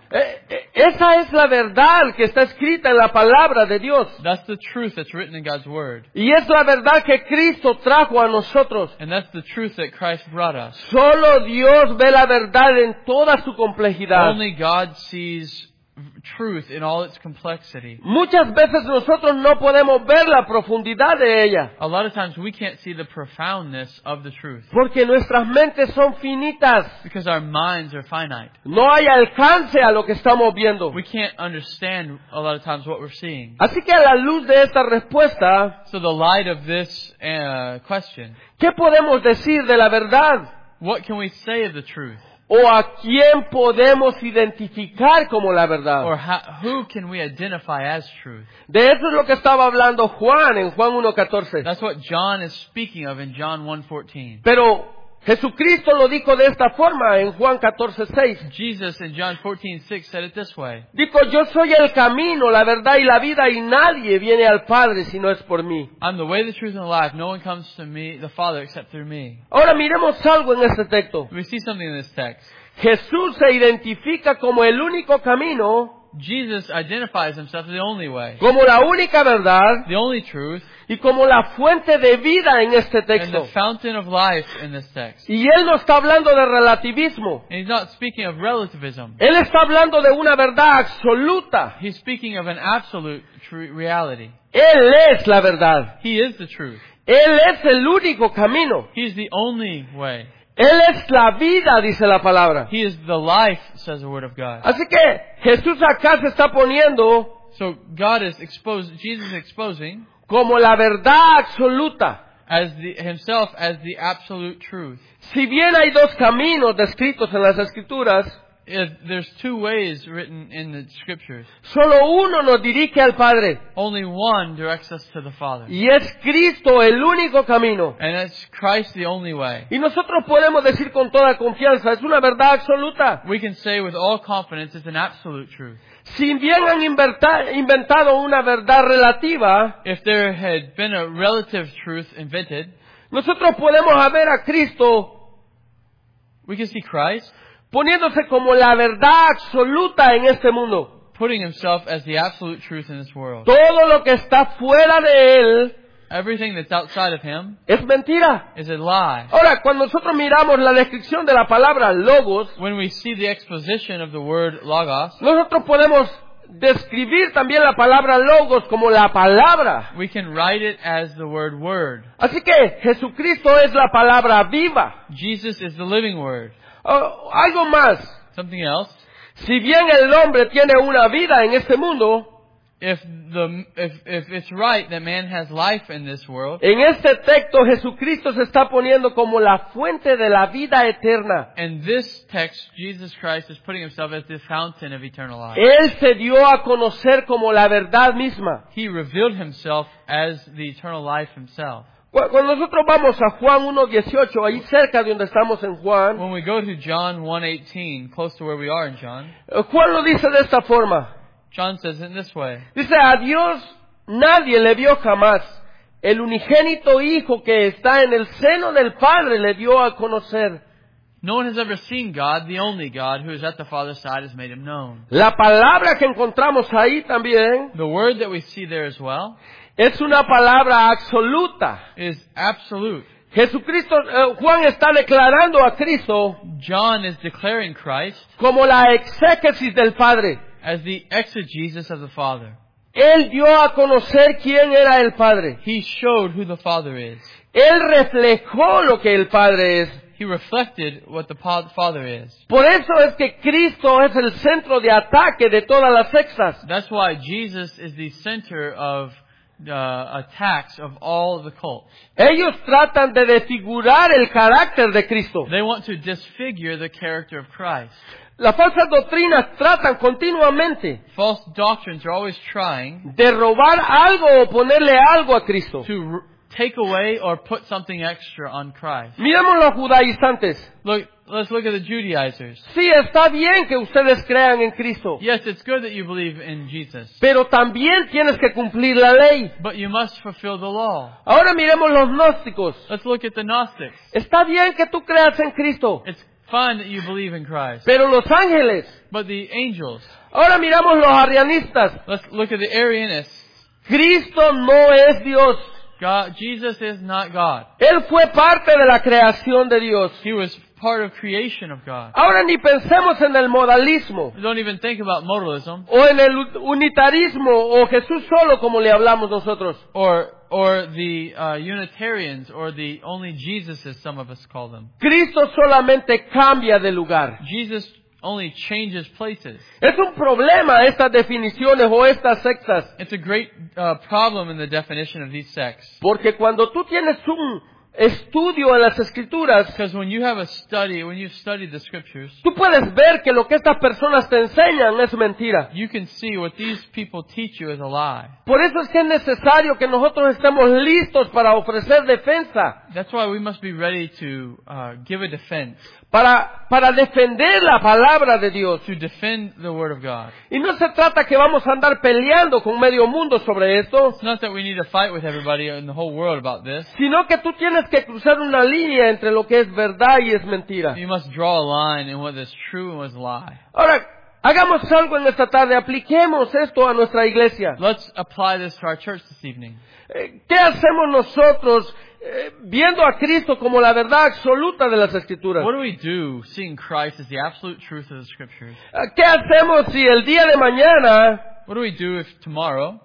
S1: Esa es la verdad que está escrita en la palabra de Dios.
S2: That's the truth that's written in God's Word.
S1: Y es la verdad que Cristo trajo a nosotros.
S2: And that's the truth that Christ brought us.
S1: Solo Dios ve la verdad en toda su complejidad.
S2: Only God sees truth in all its complexity.
S1: Muchas veces nosotros no podemos ver la profundidad de ella,
S2: A lot of times we can't see the profoundness of the truth
S1: porque nuestras mentes son finitas.
S2: because our minds are finite.
S1: No hay alcance a lo que estamos viendo.
S2: We can't understand a lot of times what we're seeing.
S1: Así que a la luz de esta respuesta,
S2: So the light of this question,
S1: ¿qué podemos decir de la verdad?
S2: what can we say of the truth?
S1: ¿O a quién podemos identificar como la verdad?
S2: Or who can we identify as truth?
S1: De eso es lo que estaba hablando Juan en Juan 1:14.
S2: That's what John is speaking of in John 1:14.
S1: Pero Jesucristo lo dijo de esta forma en Juan 14:6.
S2: Jesus in John 14:6 said it this way.
S1: Dijo, yo soy el camino, la verdad y la vida, y nadie viene al Padre si no es por mí.
S2: I'm the way, the truth, and the life. No one comes to me, the Father, except through me.
S1: Ahora miremos algo en este texto.
S2: We see something in this text.
S1: Jesús se identifica como el único camino,
S2: Jesus identifies himself as the only way,
S1: como la única verdad
S2: the only truth,
S1: y como la fuente de vida en este
S2: and the
S1: texto.
S2: fountain of life in this text.
S1: Y Él no está hablando de relativismo.
S2: And he's not speaking of relativism.
S1: Él está hablando de una verdad absoluta.
S2: He's speaking of an absolute reality.
S1: Él es la verdad.
S2: He is the truth.
S1: Él es el único camino.
S2: He is the only way.
S1: Él es la vida, dice la palabra.
S2: He is the life, says the Word of God.
S1: Así que Jesús acá se está poniendo
S2: So God is Jesus is exposing
S1: como la verdad absoluta.
S2: himself as the absolute truth.
S1: Si bien hay dos caminos descritos en las Escrituras,
S2: There's two ways written in the Scriptures.
S1: solo uno nos dirige al Padre.
S2: Only one directs us to the Father.
S1: Y es Cristo el único camino.
S2: And it's Christ the only way.
S1: Y nosotros podemos decir con toda confianza, es una verdad absoluta.
S2: We can say with all confidence it's an absolute truth.
S1: Si bien han inventado una verdad relativa,
S2: If there had been a relative truth invented,
S1: nosotros podemos ver a Cristo
S2: we can see Christ
S1: poniéndose como la verdad absoluta en este mundo.
S2: putting himself as the absolute truth in this world.
S1: Todo lo que está fuera de Él
S2: Everything that's outside of him
S1: es mentira.
S2: is a lie.
S1: Ahora, cuando nosotros miramos la descripción de la palabra logos,
S2: When we see the exposition of the word logos,
S1: nosotros podemos describir también la palabra logos como la palabra.
S2: we can write it as the word.
S1: Así que Jesucristo es la palabra viva.
S2: Jesus is the living word.
S1: Algo más.
S2: Something else,
S1: Si bien el hombre tiene una vida en este mundo,
S2: if it's right that man has life in this world,
S1: en este texto Jesucristo se está poniendo como la fuente de la vida eterna.
S2: in this text, Jesus Christ is putting himself as the fountain of eternal life.
S1: Él se dio a conocer como la verdad misma.
S2: He revealed himself as the eternal life himself.
S1: Cuando nosotros vamos a Juan 1:18, ahí cerca de donde estamos en Juan,
S2: When we go to John 1:18, close to where we are in John,
S1: Juan lo dice de esta forma.
S2: John says it in this way.
S1: Dice, a Dios nadie le vio jamás. El unigénito Hijo que está en el seno del Padre le dio a conocer.
S2: No one has ever seen God, the only God who is at the Father's side has made him known.
S1: La palabra que encontramos ahí también
S2: The word that we see there as well
S1: es una palabra absoluta.
S2: is absolute.
S1: Jesucristo, Juan está declarando a Cristo
S2: John is declaring Christ
S1: como la exégesis del Padre.
S2: as the exegesis of the Father.
S1: Él dio a conocer quién era el Padre.
S2: He showed who the Father is.
S1: Él reflejó lo que el Padre es.
S2: he reflected what the Father is.
S1: Por eso es que Cristo es el centro de ataque de todas las sectas.
S2: That's why Jesus is the center of attacks of all the cults.
S1: Ellos tratan de desfigurar el carácter de Cristo.
S2: They want to disfigure the character of Christ.
S1: Las falsas doctrinas tratan continuamente
S2: False doctrines are always trying
S1: de robar algo o ponerle algo a Cristo.
S2: to take away or put something extra on Christ.
S1: Miremos los judaizantes.
S2: Let's look at the Judaizers.
S1: Sí, está bien que ustedes crean en Cristo,
S2: Yes, it's good that you believe in Jesus,
S1: pero también tienes que cumplir la ley.
S2: but you must fulfill the law.
S1: Ahora miremos los gnósticos.
S2: Let's look at the Gnostics.
S1: Está bien que tú creas en Cristo,
S2: It's fine that you believe in Christ,
S1: pero los ángeles.
S2: but the angels.
S1: Ahora miramos los arianistas.
S2: Let's look at the Arianists.
S1: Cristo no es Dios.
S2: Jesus is not God.
S1: Él fue parte de la creación de Dios.
S2: He was part of creation of God.
S1: Ahora ni pensemos en el modalismo
S2: Don't even think about modalism
S1: o en el unitarismo o Jesús solo como le hablamos nosotros.
S2: or the Unitarians or the only Jesus as some of us call them.
S1: Cristo solamente cambia de lugar.
S2: Jesus only changes places.
S1: Es un problema estas definiciones o estas sectas,
S2: It's a great problem in the definition of these sects.
S1: porque cuando tú tienes un estudio en las Escrituras,
S2: Because when you've studied the scriptures,
S1: tú puedes ver que lo que estas personas te enseñan es mentira.
S2: you can see what these people teach you is a lie.
S1: Por eso es que es necesario que nosotros estemos listos para ofrecer defensa,
S2: That's why we must be ready to give a defense,
S1: para defender la palabra de Dios.
S2: to defend the Word of God.
S1: Y no se trata que vamos a andar peleando con medio mundo sobre esto,
S2: It's not that we need to fight with everybody in the whole world about this.
S1: sino que tú tienes que cruzar una línea entre lo que es verdad y es mentira.
S2: You must draw a line in what is true and what is lie.
S1: Ahora, hagamos algo en esta tarde, apliquemos esto a nuestra iglesia.
S2: Let's apply this to our church this evening.
S1: ¿Qué hacemos nosotros viendo a Cristo como la verdad absoluta de las Escrituras?
S2: What do we do seeing Christ as the absolute truth of the Scriptures?
S1: ¿Qué hacemos si el día de mañana,
S2: What do we do if tomorrow,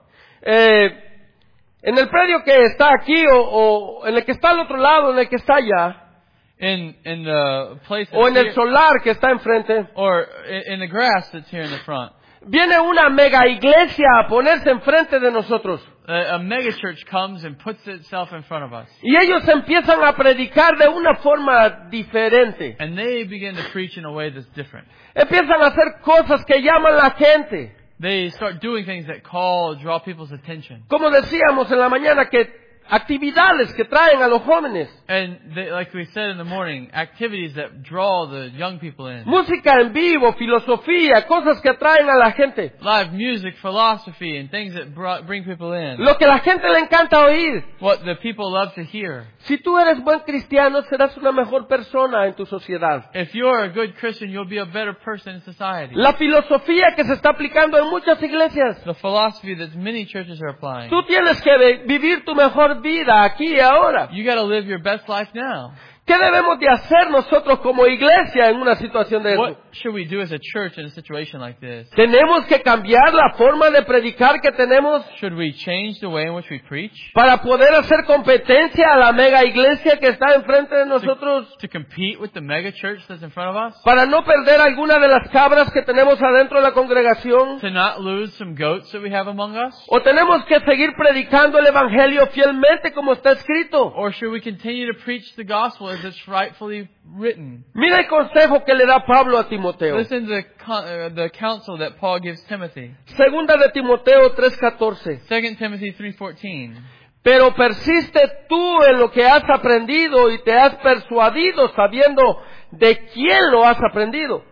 S1: en el predio que está aquí o en el que está al otro lado, en el que está allá,
S2: in the place
S1: o en
S2: that's
S1: el
S2: here,
S1: solar que está enfrente,
S2: or in the grass that's here in the front,
S1: viene una mega iglesia a ponerse enfrente de nosotros?
S2: a mega church comes and puts itself in front of us,
S1: Y ellos empiezan a predicar de una forma diferente.
S2: and they begin to preach in a way that's different.
S1: Empiezan a hacer cosas que llaman a la gente.
S2: They start doing things that draw people's attention.
S1: Como decíamos en la mañana, que actividades que traen a los jóvenes.
S2: And they, like we said in the morning, activities that draw the young people in.
S1: Música en vivo, filosofía, cosas que atraen a la gente.
S2: Live music, philosophy, and things that bring people in.
S1: Lo que a la gente le encanta oír.
S2: What the people love to hear.
S1: Si tú eres buen cristiano, serás una mejor persona en tu sociedad.
S2: If you're a good Christian, you'll be a better person in society.
S1: La filosofía que se está aplicando en muchas iglesias.
S2: The philosophy that many churches are applying.
S1: Tú tienes que vivir tu mejor vida aquí y ahora.
S2: You got to live your best life now.
S1: ¿Qué debemos de hacer nosotros como iglesia en una situación de eso?
S2: What should we do as a church in a situation like this?
S1: Tenemos que cambiar la forma de predicar que tenemos
S2: Should we change the way in which we preach
S1: para poder hacer competencia a la mega iglesia que está enfrente de nosotros,
S2: to compete with the mega church that's in front of us?
S1: para no perder alguna de las cabras que tenemos adentro de la congregación?
S2: To not lose some goats that we have among us?
S1: ¿O tenemos que seguir predicando el evangelio fielmente como está escrito?
S2: Or should we continue to preach the gospel as it's rightfully written?
S1: Mira el consejo que le da Pablo a Timoteo.
S2: Listen to the counsel that Paul gives Timothy.
S1: Segunda de Timoteo 3:14.
S2: 2 Timothy 3:14.
S1: Pero persiste tú en lo que has aprendido y te has persuadido sabiendo de quién lo has aprendido.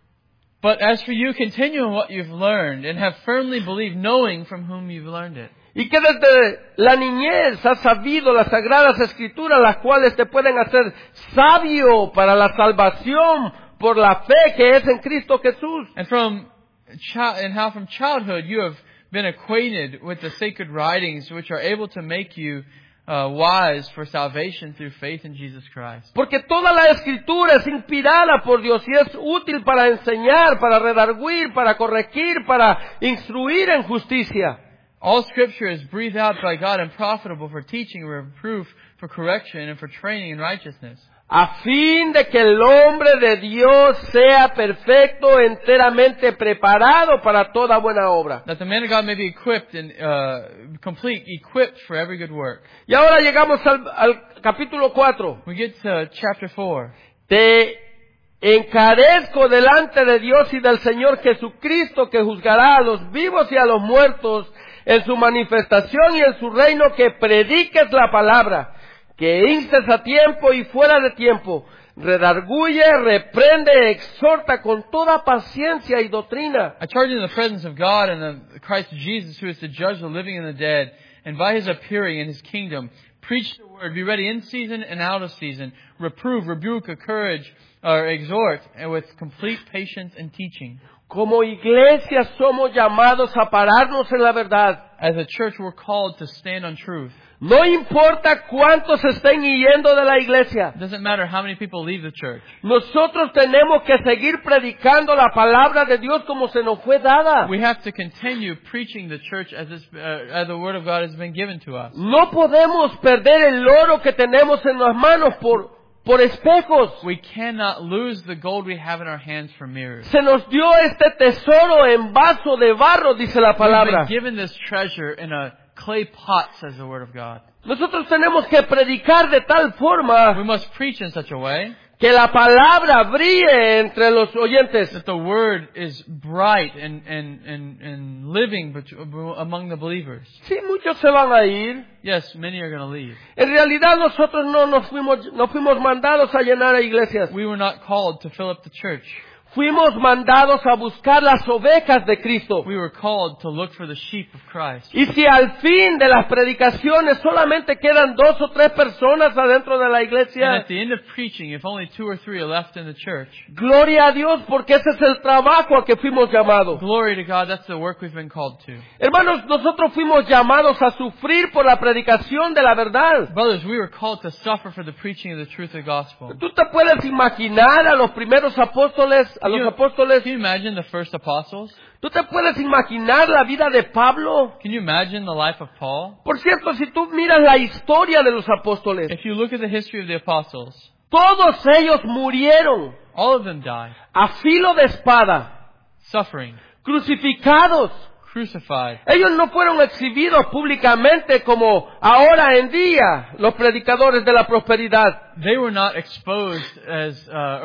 S2: But as for you, continue in what you've learned and have firmly believed, knowing from whom you've learned it.
S1: Y que desde la niñez has sabido las sagradas escrituras, las cuales te pueden hacer sabio para la salvación por la fe que es en Cristo Jesús.
S2: And how from childhood you have been acquainted with the sacred writings, which are able to make you wise for salvation through faith in Jesus Christ.
S1: Porque toda la escritura es inspirada por Dios y es útil para enseñar, para redarguir, para corregir, para instruir en justicia.
S2: All Scripture is breathed out by God and profitable for teaching, reproof, for correction, and for training in righteousness.
S1: a fin de que el hombre de Dios sea perfecto, enteramente preparado para toda buena obra.
S2: That the man of God may be equipped and complete, equipped for every good work.
S1: Y ahora llegamos al capítulo 4.
S2: We get to chapter 4.
S1: Te encarezco delante de Dios y del Señor Jesucristo, que juzgará a los vivos y a los muertos en su manifestación y en su reino, que prediques la palabra, que instes a tiempo y fuera de tiempo, redarguye, reprende, exhorta con toda paciencia y doctrina.
S2: I charge you in the presence of God and of Christ Jesus, who is to judge the living and the dead, and by his appearing in his kingdom, preach the word, be ready in season and out of season, reprove, rebuke, encourage, or exhort, and with complete patience and teaching.
S1: Como iglesia somos llamados a pararnos en la verdad.
S2: As a church, we're called to stand on truth.
S1: No importa cuántos estén yendo de la iglesia.
S2: It doesn't matter how many people leave the church.
S1: Nosotros tenemos que seguir predicando la palabra de Dios como se nos fue dada.
S2: We have to continue preaching the church as the word of God has been given to us.
S1: No podemos perder el oro que tenemos en las manos por espejos.
S2: We cannot lose the gold we have in our hands for mirrors.
S1: Se nos dio este tesoro en vaso de barro, dice la
S2: We've
S1: palabra.
S2: been given this treasure in a clay pot, says the word of God.
S1: Nosotros tenemos que predicar de tal
S2: We
S1: forma
S2: must preach in such a way
S1: que la palabra brille entre los oyentes.
S2: that the word is bright and living among the believers.
S1: Sí, muchos se van a ir.
S2: Yes, many are going to leave.
S1: En realidad nosotros no fuimos mandados a llenar a iglesias.
S2: We were not called to fill up the church.
S1: Fuimos mandados a buscar las ovejas de Cristo.
S2: We were called to look for the sheep of Christ.
S1: Y si al fin de las predicaciones solamente quedan 2 o 3 personas adentro de la
S2: And
S1: iglesia,
S2: at the end of preaching, if only 2 or 3 are left in the church,
S1: gloria a Dios, porque ese es el trabajo a que fuimos llamados.
S2: glory to God, that's the work we've been called to.
S1: Hermanos, nosotros fuimos llamados a sufrir por la predicación de la verdad.
S2: Brothers, we were called to suffer for the preaching of the truth of the gospel.
S1: Tú te puedes imaginar a los primeros apóstoles,
S2: Can you imagine the first apostles?
S1: tú te puedes imaginar la vida de Pablo.
S2: Can you imagine the life of Paul?
S1: Por cierto, si tú miras la historia de los apóstoles,
S2: If you look at the history of the apostles,
S1: todos ellos murieron
S2: all of them died,
S1: a filo de espada,
S2: suffering,
S1: crucificados.
S2: crucified.
S1: Ellos no fueron exhibidos públicamente como ahora en día los predicadores de la prosperidad.
S2: They were not exposed as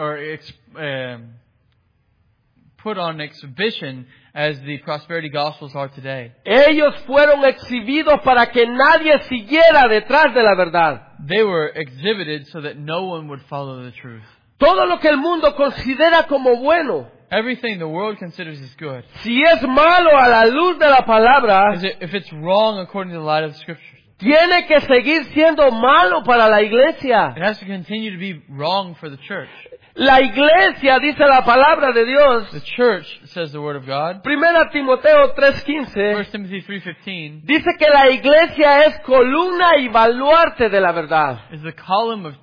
S2: put on exhibition as the prosperity gospels are today.
S1: Ellos fueron exhibidos para que nadie siguiera detrás de la verdad.
S2: They were exhibited so that no one would follow the truth.
S1: Todo lo que el mundo considera como bueno,
S2: Everything the world considers as good,
S1: si es malo a la luz de la palabra,
S2: if it's wrong according to the light of the scriptures,
S1: tiene que seguir siendo malo para la iglesia.
S2: it has to continue to be wrong for the church.
S1: La iglesia, dice la palabra de Dios,
S2: The church, says the word of God,
S1: 1 Timoteo
S2: 1
S1: 3:15,
S2: Timothy 3:15,
S1: dice que la iglesia es columna y baluarte de la verdad.
S2: is the column of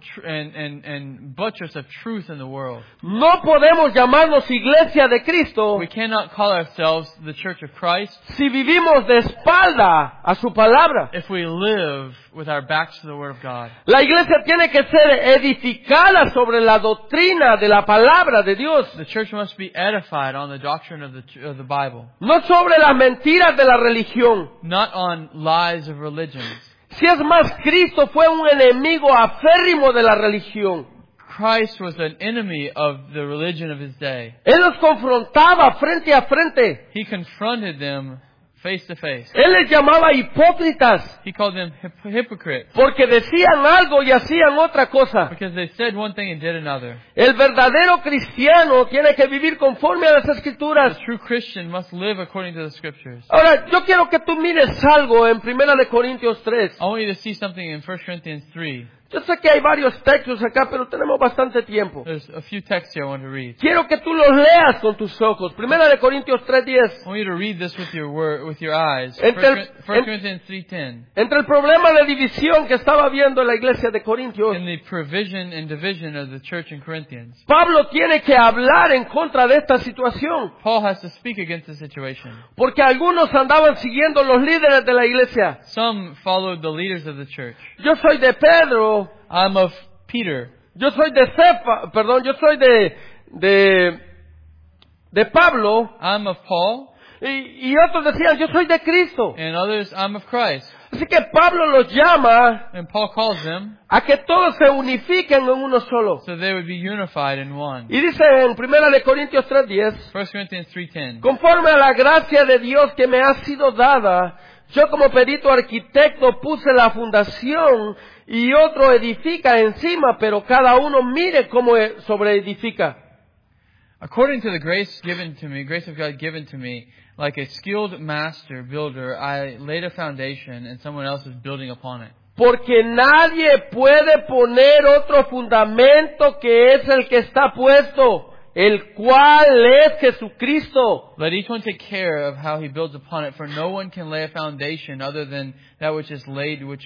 S2: and buttress of truth in the world.
S1: No podemos llamarnos iglesia de Cristo
S2: We cannot call ourselves the church of Christ
S1: si vivimos de espalda a su palabra.
S2: if we live with our backs to the word of God.
S1: La iglesia tiene que ser edificada sobre la doctrina de la palabra de Dios,
S2: The church must be edified on the doctrine of the Bible,
S1: no sobre las mentiras de la religión.
S2: not on lies of religions.
S1: Si es más, Cristo fue un enemigo aférrimo de la religión.
S2: Christ was an enemy of the religion of his day.
S1: Él los confrontaba frente a frente.
S2: He confronted them face to face.
S1: Él les llamaba hipócritas
S2: He called them hypocrites
S1: porque decían algo y hacían otra cosa.
S2: because they said one thing and did another.
S1: El verdadero cristiano tiene que vivir conforme a las Escrituras.
S2: The true Christian must live according to the scriptures.
S1: Ahora, yo quiero que tú mires algo en 1 de Corintios 3.
S2: I want you to see something in 1 Corinthians 3.
S1: Yo sé que hay varios textos acá, pero tenemos bastante tiempo.
S2: There's a few texts here I want to read.
S1: Quiero que tú los leas con tus ojos. 1 de Corintios 3:10.
S2: I want you to read this with your eyes.
S1: Entre
S2: 1 Corinthians 3:10.
S1: Entre el problema de división que estaba viendo en la iglesia de Corintios,
S2: In the provision and division of the church in Corinthians,
S1: Pablo tiene que hablar en contra de esta situación,
S2: Paul has to speak against the situation.
S1: porque algunos andaban siguiendo los líderes de la iglesia.
S2: Some followed the leaders of the church.
S1: Yo soy de Pedro,
S2: I'm of Peter.
S1: yo soy de Pablo,
S2: I'm of Paul,
S1: y otros decían, yo soy de Cristo.
S2: and others, I'm of Christ.
S1: Así que Pablo los llama
S2: And Paul calls them
S1: a que todos se unifiquen en uno solo.
S2: so they would be unified in one.
S1: Y dice en 1 de Corintios 3:10,
S2: 1 Corinthians 3:10.
S1: conforme a la gracia de Dios que me ha sido dada, yo como perito arquitecto puse la fundación y otro edifica encima, pero cada uno mire cómo sobreedifica.
S2: According to the grace given to me, grace of God given to me, like a skilled master builder, I laid a foundation and someone else is building upon it.
S1: Porque nadie puede poner otro fundamento que es el que está puesto, el cual es Jesucristo.
S2: Let each one take care of how he builds upon it, for no one can lay a foundation other than that which is laid, which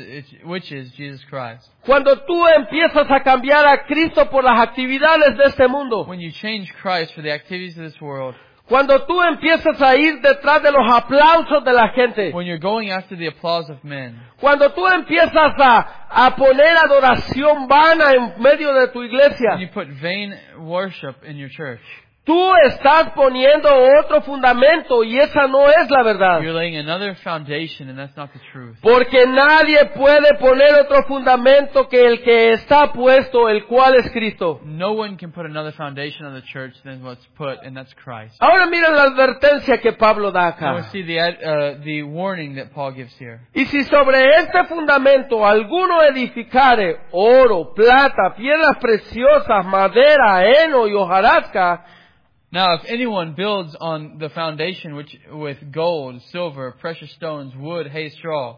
S2: is Jesus Christ.
S1: Cuando tú empiezas a cambiar a Cristo por las actividades de este mundo,
S2: When you change Christ for the activities of this world,
S1: cuando tú empiezas a ir detrás de los aplausos de la gente,
S2: when you're going after the applause of men,
S1: cuando tú empiezas a poner adoración vana en medio de tu
S2: when
S1: iglesia,
S2: you put vain worship in your church,
S1: tú estás poniendo otro fundamento y esa no es la verdad.
S2: you're laying another foundation, and that's not the truth.
S1: Porque nadie puede poner otro fundamento que el que está puesto, el cual es Cristo.
S2: No one can put another foundation on the church than what's put, and that's Christ.
S1: Ahora miren la advertencia que Pablo da
S2: Now we
S1: acá.
S2: see the warning that Paul gives here.
S1: Y si sobre este fundamento alguno edificare oro, plata, piedras preciosas, madera, heno y hojarasca,
S2: Now, if anyone builds on the foundation with gold, silver, precious stones, wood, hay, straw,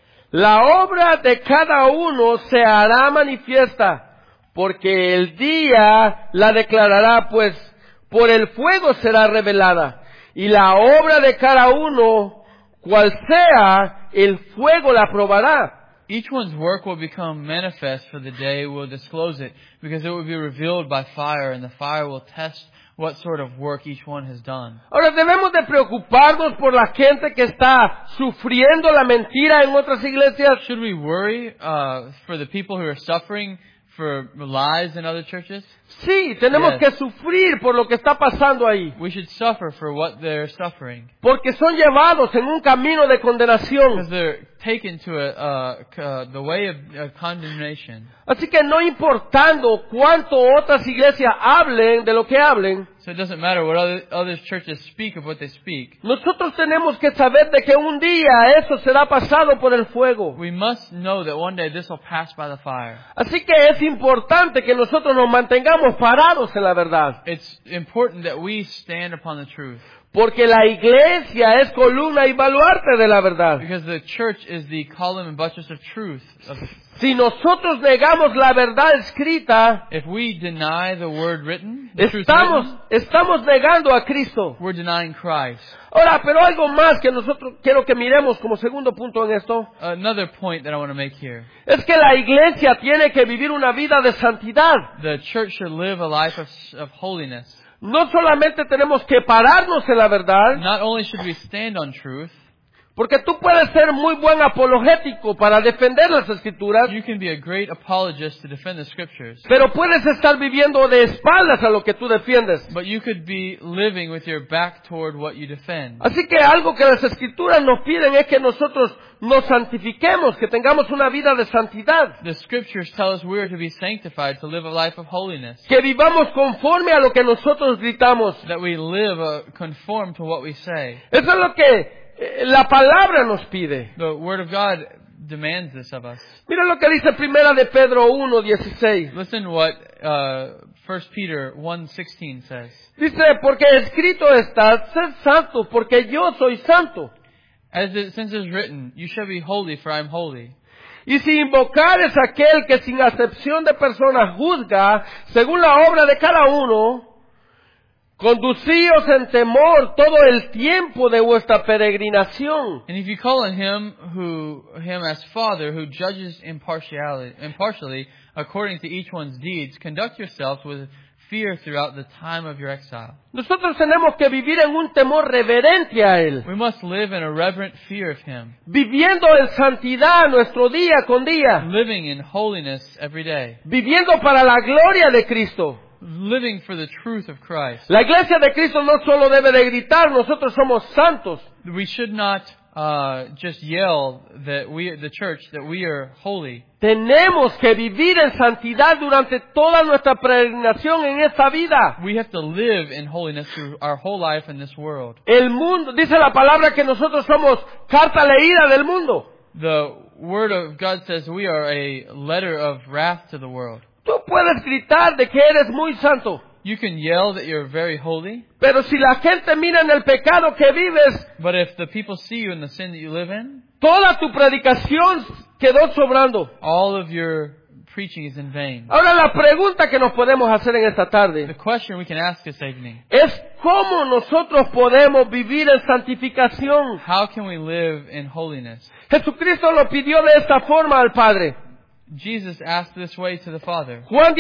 S1: la obra de cada uno se hará manifiesta, porque el día la declarará, pues por el fuego será revelada. Y la obra de cada uno, cual sea, el fuego la probará.
S2: each one's work will become manifest, for the day will disclose it, because it will be revealed by fire, and the fire will test what sort of work each one has done.
S1: Ahora debemos de preocuparnos por la gente que está sufriendo la mentira en otras iglesias.
S2: Should we worry for the people who are suffering for lies in other churches?
S1: Sí, tenemos
S2: Yes.
S1: que sufrir por lo que está pasando ahí,
S2: We should suffer for what they're suffering,
S1: porque son llevados en un camino de
S2: because
S1: condenación.
S2: they're taken to the way of condemnation.
S1: Así que no importando cuánto otras iglesias hablen de lo que hablen,
S2: So it doesn't matter what other churches speak of what they speak.
S1: nosotros tenemos que saber de que un día eso será pasado por el fuego.
S2: We must know that one day this will pass by the fire.
S1: Así que es importante que nosotros nos mantengamos parados en la verdad,
S2: It's important that we stand upon the truth,
S1: porque la iglesia es columna y baluarte de la verdad.
S2: because the church is the column and buttress of truth.
S1: Si nosotros negamos la verdad escrita,
S2: If we deny the word written, the truth written,
S1: estamos negando a Cristo.
S2: we're denying Christ.
S1: Ahora, pero algo más que nosotros quiero que miremos como segundo punto en esto,
S2: Another point that I want to make here.
S1: es que la iglesia tiene que vivir una vida de santidad.
S2: The church should live a life of holiness.
S1: No solamente tenemos que pararnos en la verdad,
S2: Not only should we stand on truth,
S1: porque tú puedes ser muy buen apologético para defender las escrituras,
S2: you can be a great apologist to defend the scriptures,
S1: pero puedes estar viviendo de espaldas a lo que tú defiendes.
S2: but you could be living with your back toward what you defend.
S1: Así que algo que las escrituras nos piden es que nosotros nos santifiquemos, que tengamos una vida de santidad,
S2: The scriptures tell us we are to be sanctified, to live a life of holiness,
S1: que vivamos conforme a lo que nosotros gritamos.
S2: that we live conform to what we say.
S1: Eso es lo que la palabra nos pide.
S2: The Word of God demands this of us.
S1: Mira lo que dice primera de Pedro 1:16.
S2: Listen what 1 Peter 1:16 says.
S1: Dice, porque escrito está, sed santos, porque yo soy santo.
S2: Since it is written, you shall be holy, for I am holy.
S1: Y si invocares a aquel que sin acepción de personas juzga, según la obra de cada uno, Conducíos en temor todo el tiempo de vuestra peregrinación.
S2: And if you call on him as Father, who judges impartially according to each one's deeds, conduct yourselves with fear throughout the time of your exile.
S1: Nosotros tenemos que vivir en un temor reverente a Él,
S2: We must live in a reverent fear of him,
S1: viviendo en santidad nuestro día con día,
S2: living in holiness every day,
S1: viviendo para la gloria de Cristo.
S2: living for the truth of Christ.
S1: La iglesia de Cristo no solo debe de gritar, nosotros somos santos.
S2: We should not just yell that the church, that we are holy.
S1: Tenemos que vivir en santidad durante toda nuestra peregrinación en esta vida.
S2: We have to live in holiness through our whole life in this world.
S1: El mundo, dice la palabra que nosotros somos carta leída del mundo.
S2: The Word of God says we are a letter of wrath to the world.
S1: Tú puedes gritar de que eres muy santo,
S2: You can yell that you're very holy,
S1: pero si la gente mira en el pecado que vives,
S2: but if the people see you in the sin that you live in,
S1: toda tu predicación quedó sobrando.
S2: all of your preaching is in vain.
S1: Ahora la pregunta que nos podemos hacer en esta
S2: The
S1: tarde
S2: question we can ask this evening,
S1: es cómo nosotros podemos vivir en santificación.
S2: how can we live in holiness?
S1: Jesucristo lo pidió de esta forma al Padre.
S2: Jesus asked this way to the Father.
S1: Juan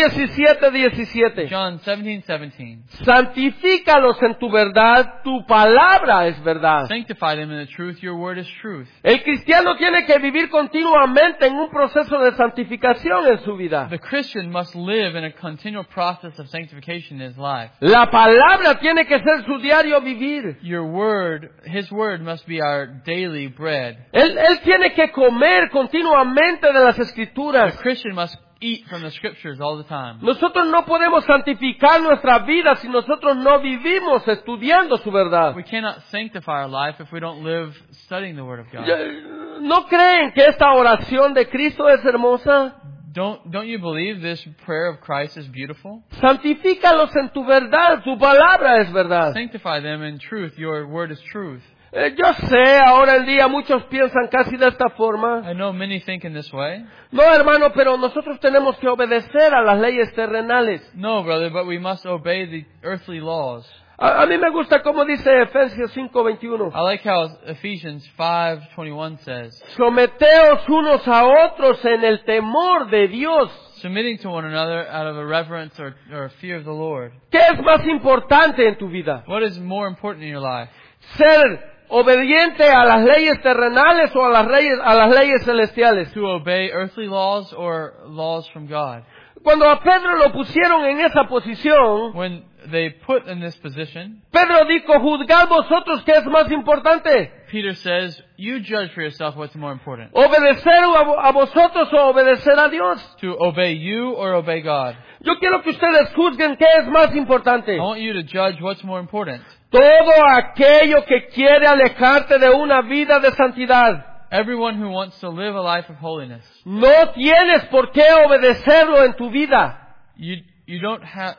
S1: 17:17.
S2: John 17:17.
S1: Santifícalos en tu verdad, tu palabra es verdad.
S2: Sanctify them in the truth, your word is truth.
S1: El cristiano tiene que vivir continuamente en un proceso de santificación en su vida.
S2: The Christian must live in a continual process of sanctification in his life.
S1: La palabra tiene que ser su diario vivir.
S2: Your word, His word must be our daily bread.
S1: Él tiene que comer continuamente de las escrituras.
S2: The Christian must eat from the scriptures all the time.
S1: Nosotros no podemos santificar nuestra vida si nosotros no vivimos estudiando su verdad.
S2: We cannot sanctify our life if we don't live studying the word of God.
S1: ¿No creen que esta oración de Cristo es hermosa?
S2: Don't you believe this prayer of Christ is beautiful?
S1: Santifícalos en tu verdad, tu palabra es verdad.
S2: Sanctify them in truth, your word is truth.
S1: Yo sé, ahora en día muchos piensan casi de esta forma.
S2: I know many think in this way.
S1: No, hermano, pero nosotros tenemos que obedecer a las leyes terrenales.
S2: No, brother, but we must obey the earthly laws.
S1: A mí me gusta como dice Efesios 5:21.
S2: I like how Ephesians 5:21 says,
S1: Someteos unos a otros en el temor de Dios.
S2: submitting to one another out of a reverence or fear of the Lord.
S1: ¿Qué es más importante en tu vida?
S2: What is more important in your life?
S1: ¿Ser obediente a las leyes terrenales o a las leyes celestiales?
S2: To obey earthly laws or laws from God?
S1: Cuando a Pedro lo pusieron en esa posición,
S2: When they put in this position,
S1: Pedro dijo, juzgad vosotros qué es más importante,
S2: Peter says, you judge for yourself what's more important.
S1: obedecer a vosotros o obedecer a Dios.
S2: To obey you or obey God?
S1: Yo quiero que ustedes juzguen qué es más importante.
S2: I want you to judge what's more important.
S1: Todo aquello que quiere alejarte de una vida de santidad.
S2: Everyone who wants to live a life of holiness.
S1: No tienes por qué obedecerlo en tu vida.
S2: You don't have...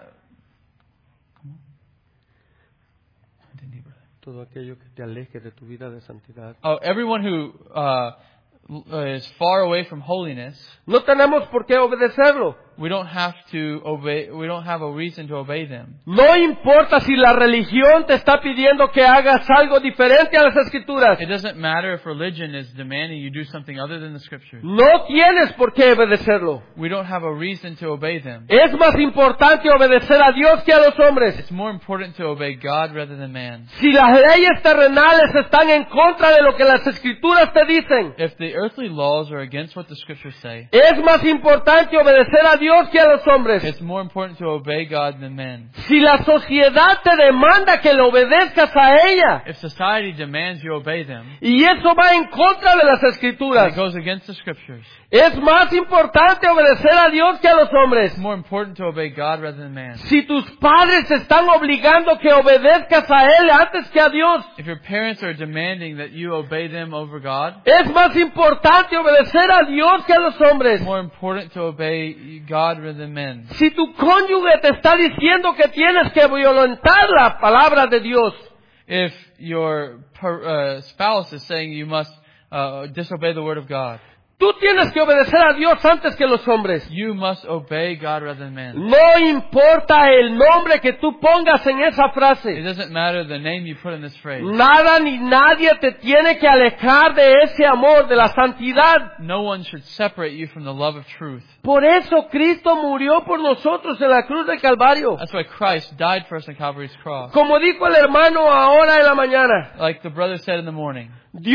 S1: Todo aquello que te aleje de tu vida de santidad.
S2: Oh, everyone who is far away from holiness,
S1: No tenemos por qué obedecerlo.
S2: we don't have to obey. We don't have a reason to obey them.
S1: No importa si la religión te está pidiendo que hagas algo diferente a las escrituras.
S2: It doesn't matter if religion is demanding you do something other than the scriptures.
S1: No tienes por qué obedecerlo.
S2: We don't have a reason to obey them.
S1: Es más importante obedecer a Dios que a los hombres.
S2: It's more important to obey God rather than man.
S1: Si las leyes terrenales están en contra de lo que las escrituras te dicen,
S2: If the earthly laws are against what the scriptures say,
S1: es más importante obedecer a Dios que a los hombres.
S2: it's more important to obey God than man.
S1: Si la sociedad te demanda que le obedezcas a ella,
S2: If society demands you obey them,
S1: y eso va en contra de las
S2: it
S1: escrituras,
S2: goes against the scriptures.
S1: es más importante obedecer a Dios que a los hombres.
S2: It's more important to obey God rather than man.
S1: Si tus padres te están obligando que obedezcas a Él antes que a Dios,
S2: If your parents are demanding that you obey them over God,
S1: es más importante obedecer a Dios que a los hombres.
S2: it's more important to obey God rather than men.
S1: Si tu cónyuge te está diciendo que tienes que violentar la palabra de Dios,
S2: If your spouse is saying you must disobey the word of God,
S1: Tú tienes que obedecer a Dios antes que los hombres.
S2: You must obey God rather than man.
S1: No importa el nombre que tú pongas en esa
S2: It
S1: frase.
S2: doesn't matter the name you put in this phrase.
S1: Nada ni nadie te tiene que alejar de ese amor, de la santidad.
S2: No one should separate you from the love of truth.
S1: Por eso Cristo murió por nosotros en la cruz del Calvario.
S2: That's why Christ died for us on Calvary's cross.
S1: Como dijo el hermano ahora en la mañana.
S2: Like the brother said in the morning.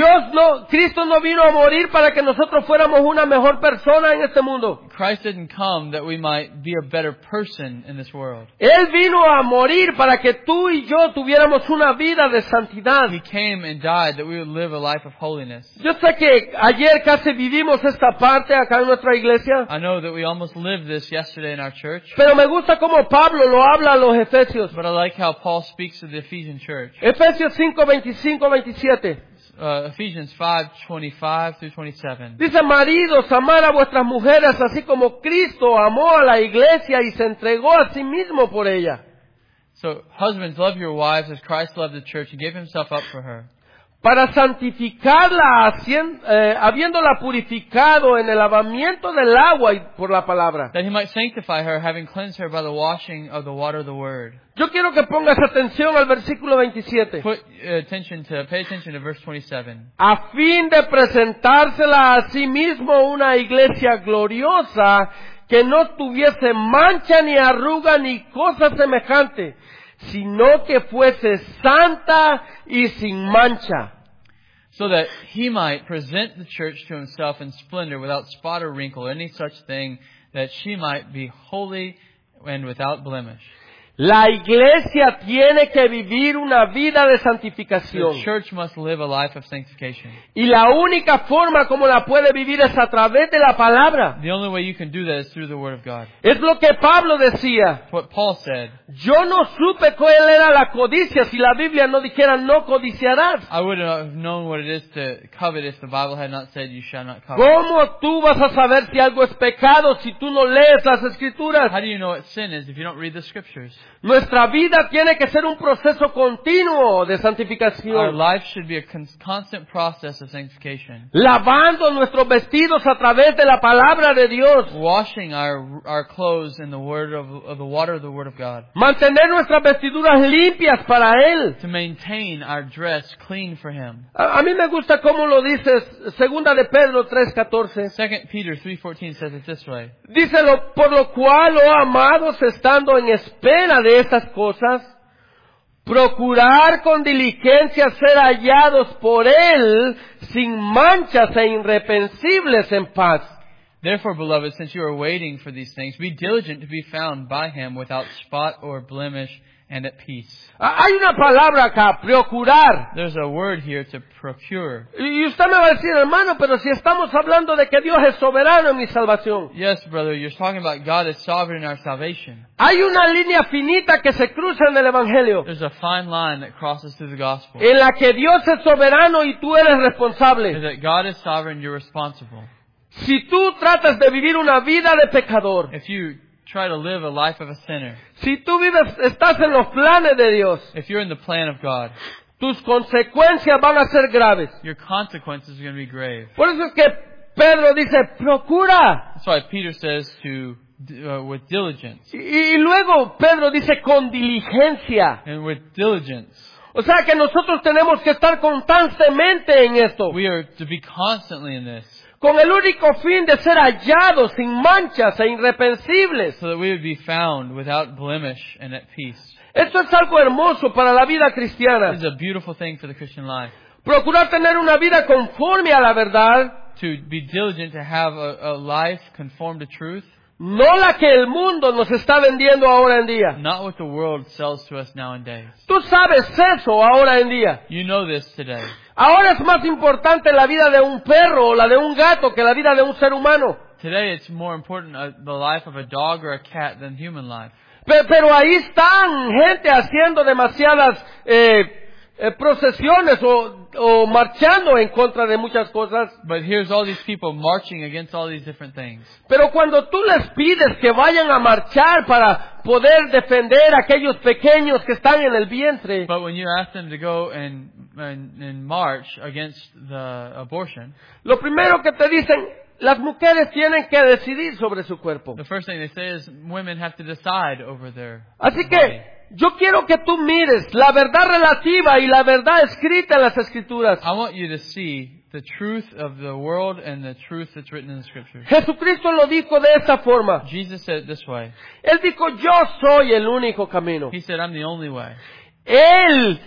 S1: Cristo no vino a morir para que nosotros fuéramos una mejor persona en este mundo.
S2: Christ didn't come that we might be a better person in this world.
S1: Él vino a morir para que tú y yo tuviéramos una vida de santidad.
S2: He came and died that we would live a life of holiness.
S1: Yo sé que ayer casi vivimos esta parte acá en nuestra iglesia,
S2: I know that we almost lived this yesterday in our church,
S1: pero me gusta cómo Pablo lo habla a los Efesios.
S2: but I like how Paul speaks to the Ephesian church.
S1: Efesios 5, 25, 27.
S2: Ephesians 5:25 through 27.
S1: Dice, maridos, amar a vuestras mujeres así como Cristo amó a la iglesia y se entregó a sí mismo por ella.
S2: So, husbands, love your wives as Christ loved the church and gave himself up for her,
S1: Para santificarla, habiéndola purificado en el lavamiento del agua y por la palabra.
S2: that he might sanctify her, having cleansed her by the washing of the water of the word.
S1: Yo quiero que pongas atención al versículo 27.
S2: Pay attention to verse 27.
S1: A fin de presentársela a sí mismo una iglesia gloriosa que no tuviese mancha ni arruga ni cosa semejante, sino que fuese santa y sin mancha.
S2: So that he might present the church to himself in splendor, without spot or wrinkle, or any such thing, that she might be holy and without blemish.
S1: La iglesia tiene que vivir una vida de santificación.
S2: The church must live a life of sanctification.
S1: Y la única forma como la puede vivir es a través de la palabra.
S2: The only way you can do that is through the Word of God.
S1: Es lo que Pablo decía.
S2: It's what Paul said.
S1: Yo no supe cuál era la codicia si la Biblia no dijera no codiciarás.
S2: I wouldn't have known what it is to covet if the Bible had not said you shall not covet.
S1: ¿Cómo tú vas a saber si algo es pecado si tú no lees las Escrituras?
S2: How do you know what sin is if you don't read the Scriptures?
S1: Nuestra vida tiene que ser un proceso continuo de
S2: Our
S1: santificación.
S2: life should be a constant process of sanctification.
S1: Lavando nuestros vestidos a través de la palabra de Dios.
S2: Washing our clothes in the word of the water of the Word of God.
S1: Mantener nuestras vestiduras limpias para Él.
S2: To maintain our dress clean for Him.
S1: A mí me gusta cómo lo dice segunda de Pedro 3:14.
S2: 2 Peter 3:14 says it this way.
S1: Dice, por lo cual, oh amados, estando en espera de estas cosas, procurar con diligencia ser hallados por Él sin manchas e irreprensibles en paz.
S2: Therefore, beloved, since you are waiting for these things, be diligent to be found by Him without spot or blemish and at peace.
S1: Hay una palabra acá, procurar.
S2: There's a word here to procure.
S1: Y usted me va a decir, hermano, pero si estamos hablando de que Dios es soberano en mi salvación.
S2: Yes, brother, you're talking about God is sovereign in our salvation.
S1: Hay una línea finita que se cruza en el Evangelio,
S2: There's a fine line that crosses through the gospel.
S1: en la que Dios es soberano y tú eres
S2: Is
S1: responsable.
S2: that God is sovereign, you're responsible.
S1: Si tú tratas de vivir una vida de pecador,
S2: If you try to live a life of a sinner,
S1: si tú estás en los planes de Dios,
S2: if you're in the plan of God,
S1: tus consecuencias van a ser graves.
S2: your consequences are going to be grave.
S1: Por eso es que Pedro dice, procura.
S2: That's why Peter says with diligence.
S1: Y luego Pedro dice, con diligencia.
S2: And with diligence.
S1: O sea que nosotros tenemos que estar constantemente en esto,
S2: We are to be constantly in this,
S1: con el único fin de ser hallados sin manchas e irreprensibles.
S2: so that we would be found without blemish and at peace.
S1: Esto es algo hermoso para la vida
S2: This
S1: cristiana.
S2: is a beautiful thing for the Christian life.
S1: Procurar tener una vida conforme a la verdad,
S2: To be diligent to have a life conformed to truth,
S1: no la que el mundo nos está vendiendo ahora en día.
S2: not what the world sells to us nowadays.
S1: Tú sabes eso ahora en día.
S2: You know this today.
S1: Ahora es más importante la vida de un perro o la de un gato que la vida de un ser humano.
S2: Today it's more important the life of a dog or a cat than human life.
S1: Pero ahí están gente haciendo demasiadas procesiones o marchando en contra de muchas cosas.
S2: But here's all these people marching against all these different things.
S1: Pero cuando tú les pides que vayan a marchar para poder defender a aquellos pequeños que están en el vientre,
S2: But when you ask them to go and march against the abortion,
S1: lo primero que te dicen, las mujeres tienen que decidir sobre su cuerpo.
S2: The first thing they say is women have to decide over their
S1: Así
S2: body.
S1: que yo quiero que tú mires la verdad relativa y la verdad escrita en las Escrituras.
S2: I want you to see the truth of the world and the truth that's written in the Scriptures.
S1: Jesucristo lo dijo de esta forma.
S2: Jesus said it this way.
S1: Él dijo, yo soy el único camino.
S2: He said, I'm the only way.
S1: Él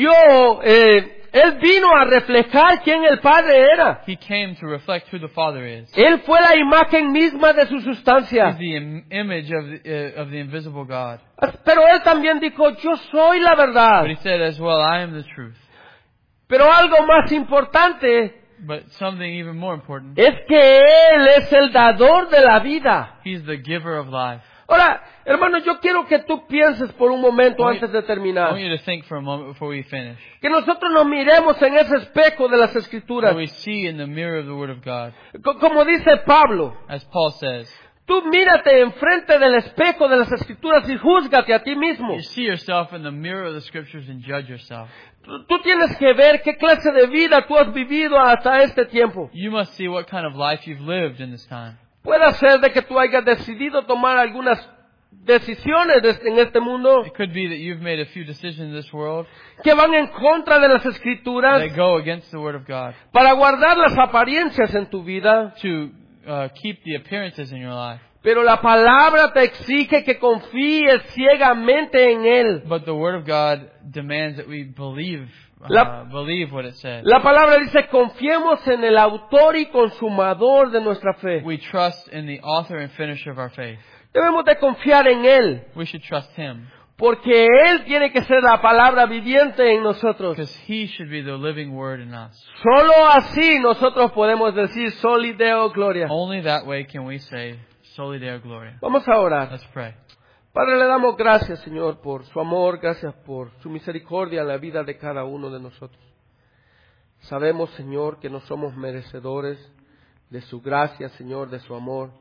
S1: vino a reflejar quién el Padre era.
S2: He came to reflect who the Father is.
S1: Él fue la imagen misma de su
S2: He's
S1: sustancia.
S2: the image of the invisible God.
S1: Pero Él también dijo, yo soy la verdad.
S2: But he said as well, I am the truth.
S1: Pero algo más importante
S2: But something even more important,
S1: es que Él es el dador de la vida.
S2: He's the giver of life.
S1: Ahora, hermano, yo quiero que tú pienses por un momento
S2: I want
S1: antes de
S2: I
S1: terminar.
S2: want you to think for a moment before we finish.
S1: Que nosotros nos miremos en ese espejo de las Escrituras.
S2: What we see in the mirror of the Word of God.
S1: Como dice Pablo,
S2: As Paul says,
S1: tú mírate enfrente del espejo de las Escrituras y júzgate a ti mismo.
S2: you see yourself in the mirror of the Scriptures and judge yourself.
S1: Tú tienes que ver qué clase de vida tú has vivido hasta este tiempo.
S2: You must see what kind of life you've lived in this time.
S1: Puede ser de que tú hayas decidido tomar algunas decisiones en este mundo
S2: It could be that you've made a few decisions in this world
S1: que van en contra de las Escrituras
S2: that go against the Word of God
S1: para guardar las apariencias en tu vida.
S2: to keep the appearances in your life.
S1: Pero la palabra te exige que confíes ciegamente en Él.
S2: But the Word of God demands that we believe what it says.
S1: La palabra dice, confiemos en el autor y consumador de nuestra fe.
S2: We trust in the author and finisher of our faith.
S1: Debemos de confiar en Él,
S2: We should trust Him
S1: porque Él tiene que ser la palabra viviente en nosotros.
S2: because He should be the living Word in us.
S1: Solo así nosotros podemos decir Soli Deo Gloria.
S2: Only that way can we say, Soli Deo Gloria.
S1: Vamos a orar.
S2: Let's pray.
S1: Padre, le damos gracias, Señor, por su amor, gracias por su misericordia en la vida de cada uno de nosotros. Sabemos, Señor, que no somos merecedores de su gracia, Señor, de su amor.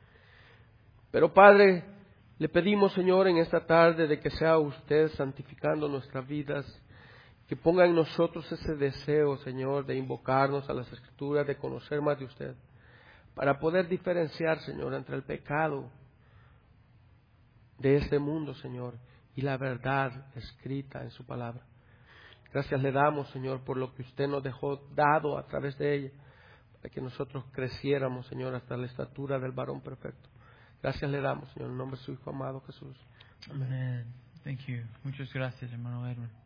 S1: Pero, Padre, le pedimos, Señor, en esta tarde de que sea usted santificando nuestras vidas, que ponga en nosotros ese deseo, Señor, de invocarnos a las Escrituras, de conocer más de usted, para poder diferenciar, Señor, entre el pecado de este mundo, Señor, y la verdad escrita en su palabra. Gracias le damos, Señor, por lo que usted nos dejó dado a través de ella, para que nosotros creciéramos, Señor, hasta la estatura del varón perfecto. Gracias le damos, Señor, en nombre de su Hijo amado Jesús.
S2: Amen. Thank you. Muchas gracias, hermano Edwin.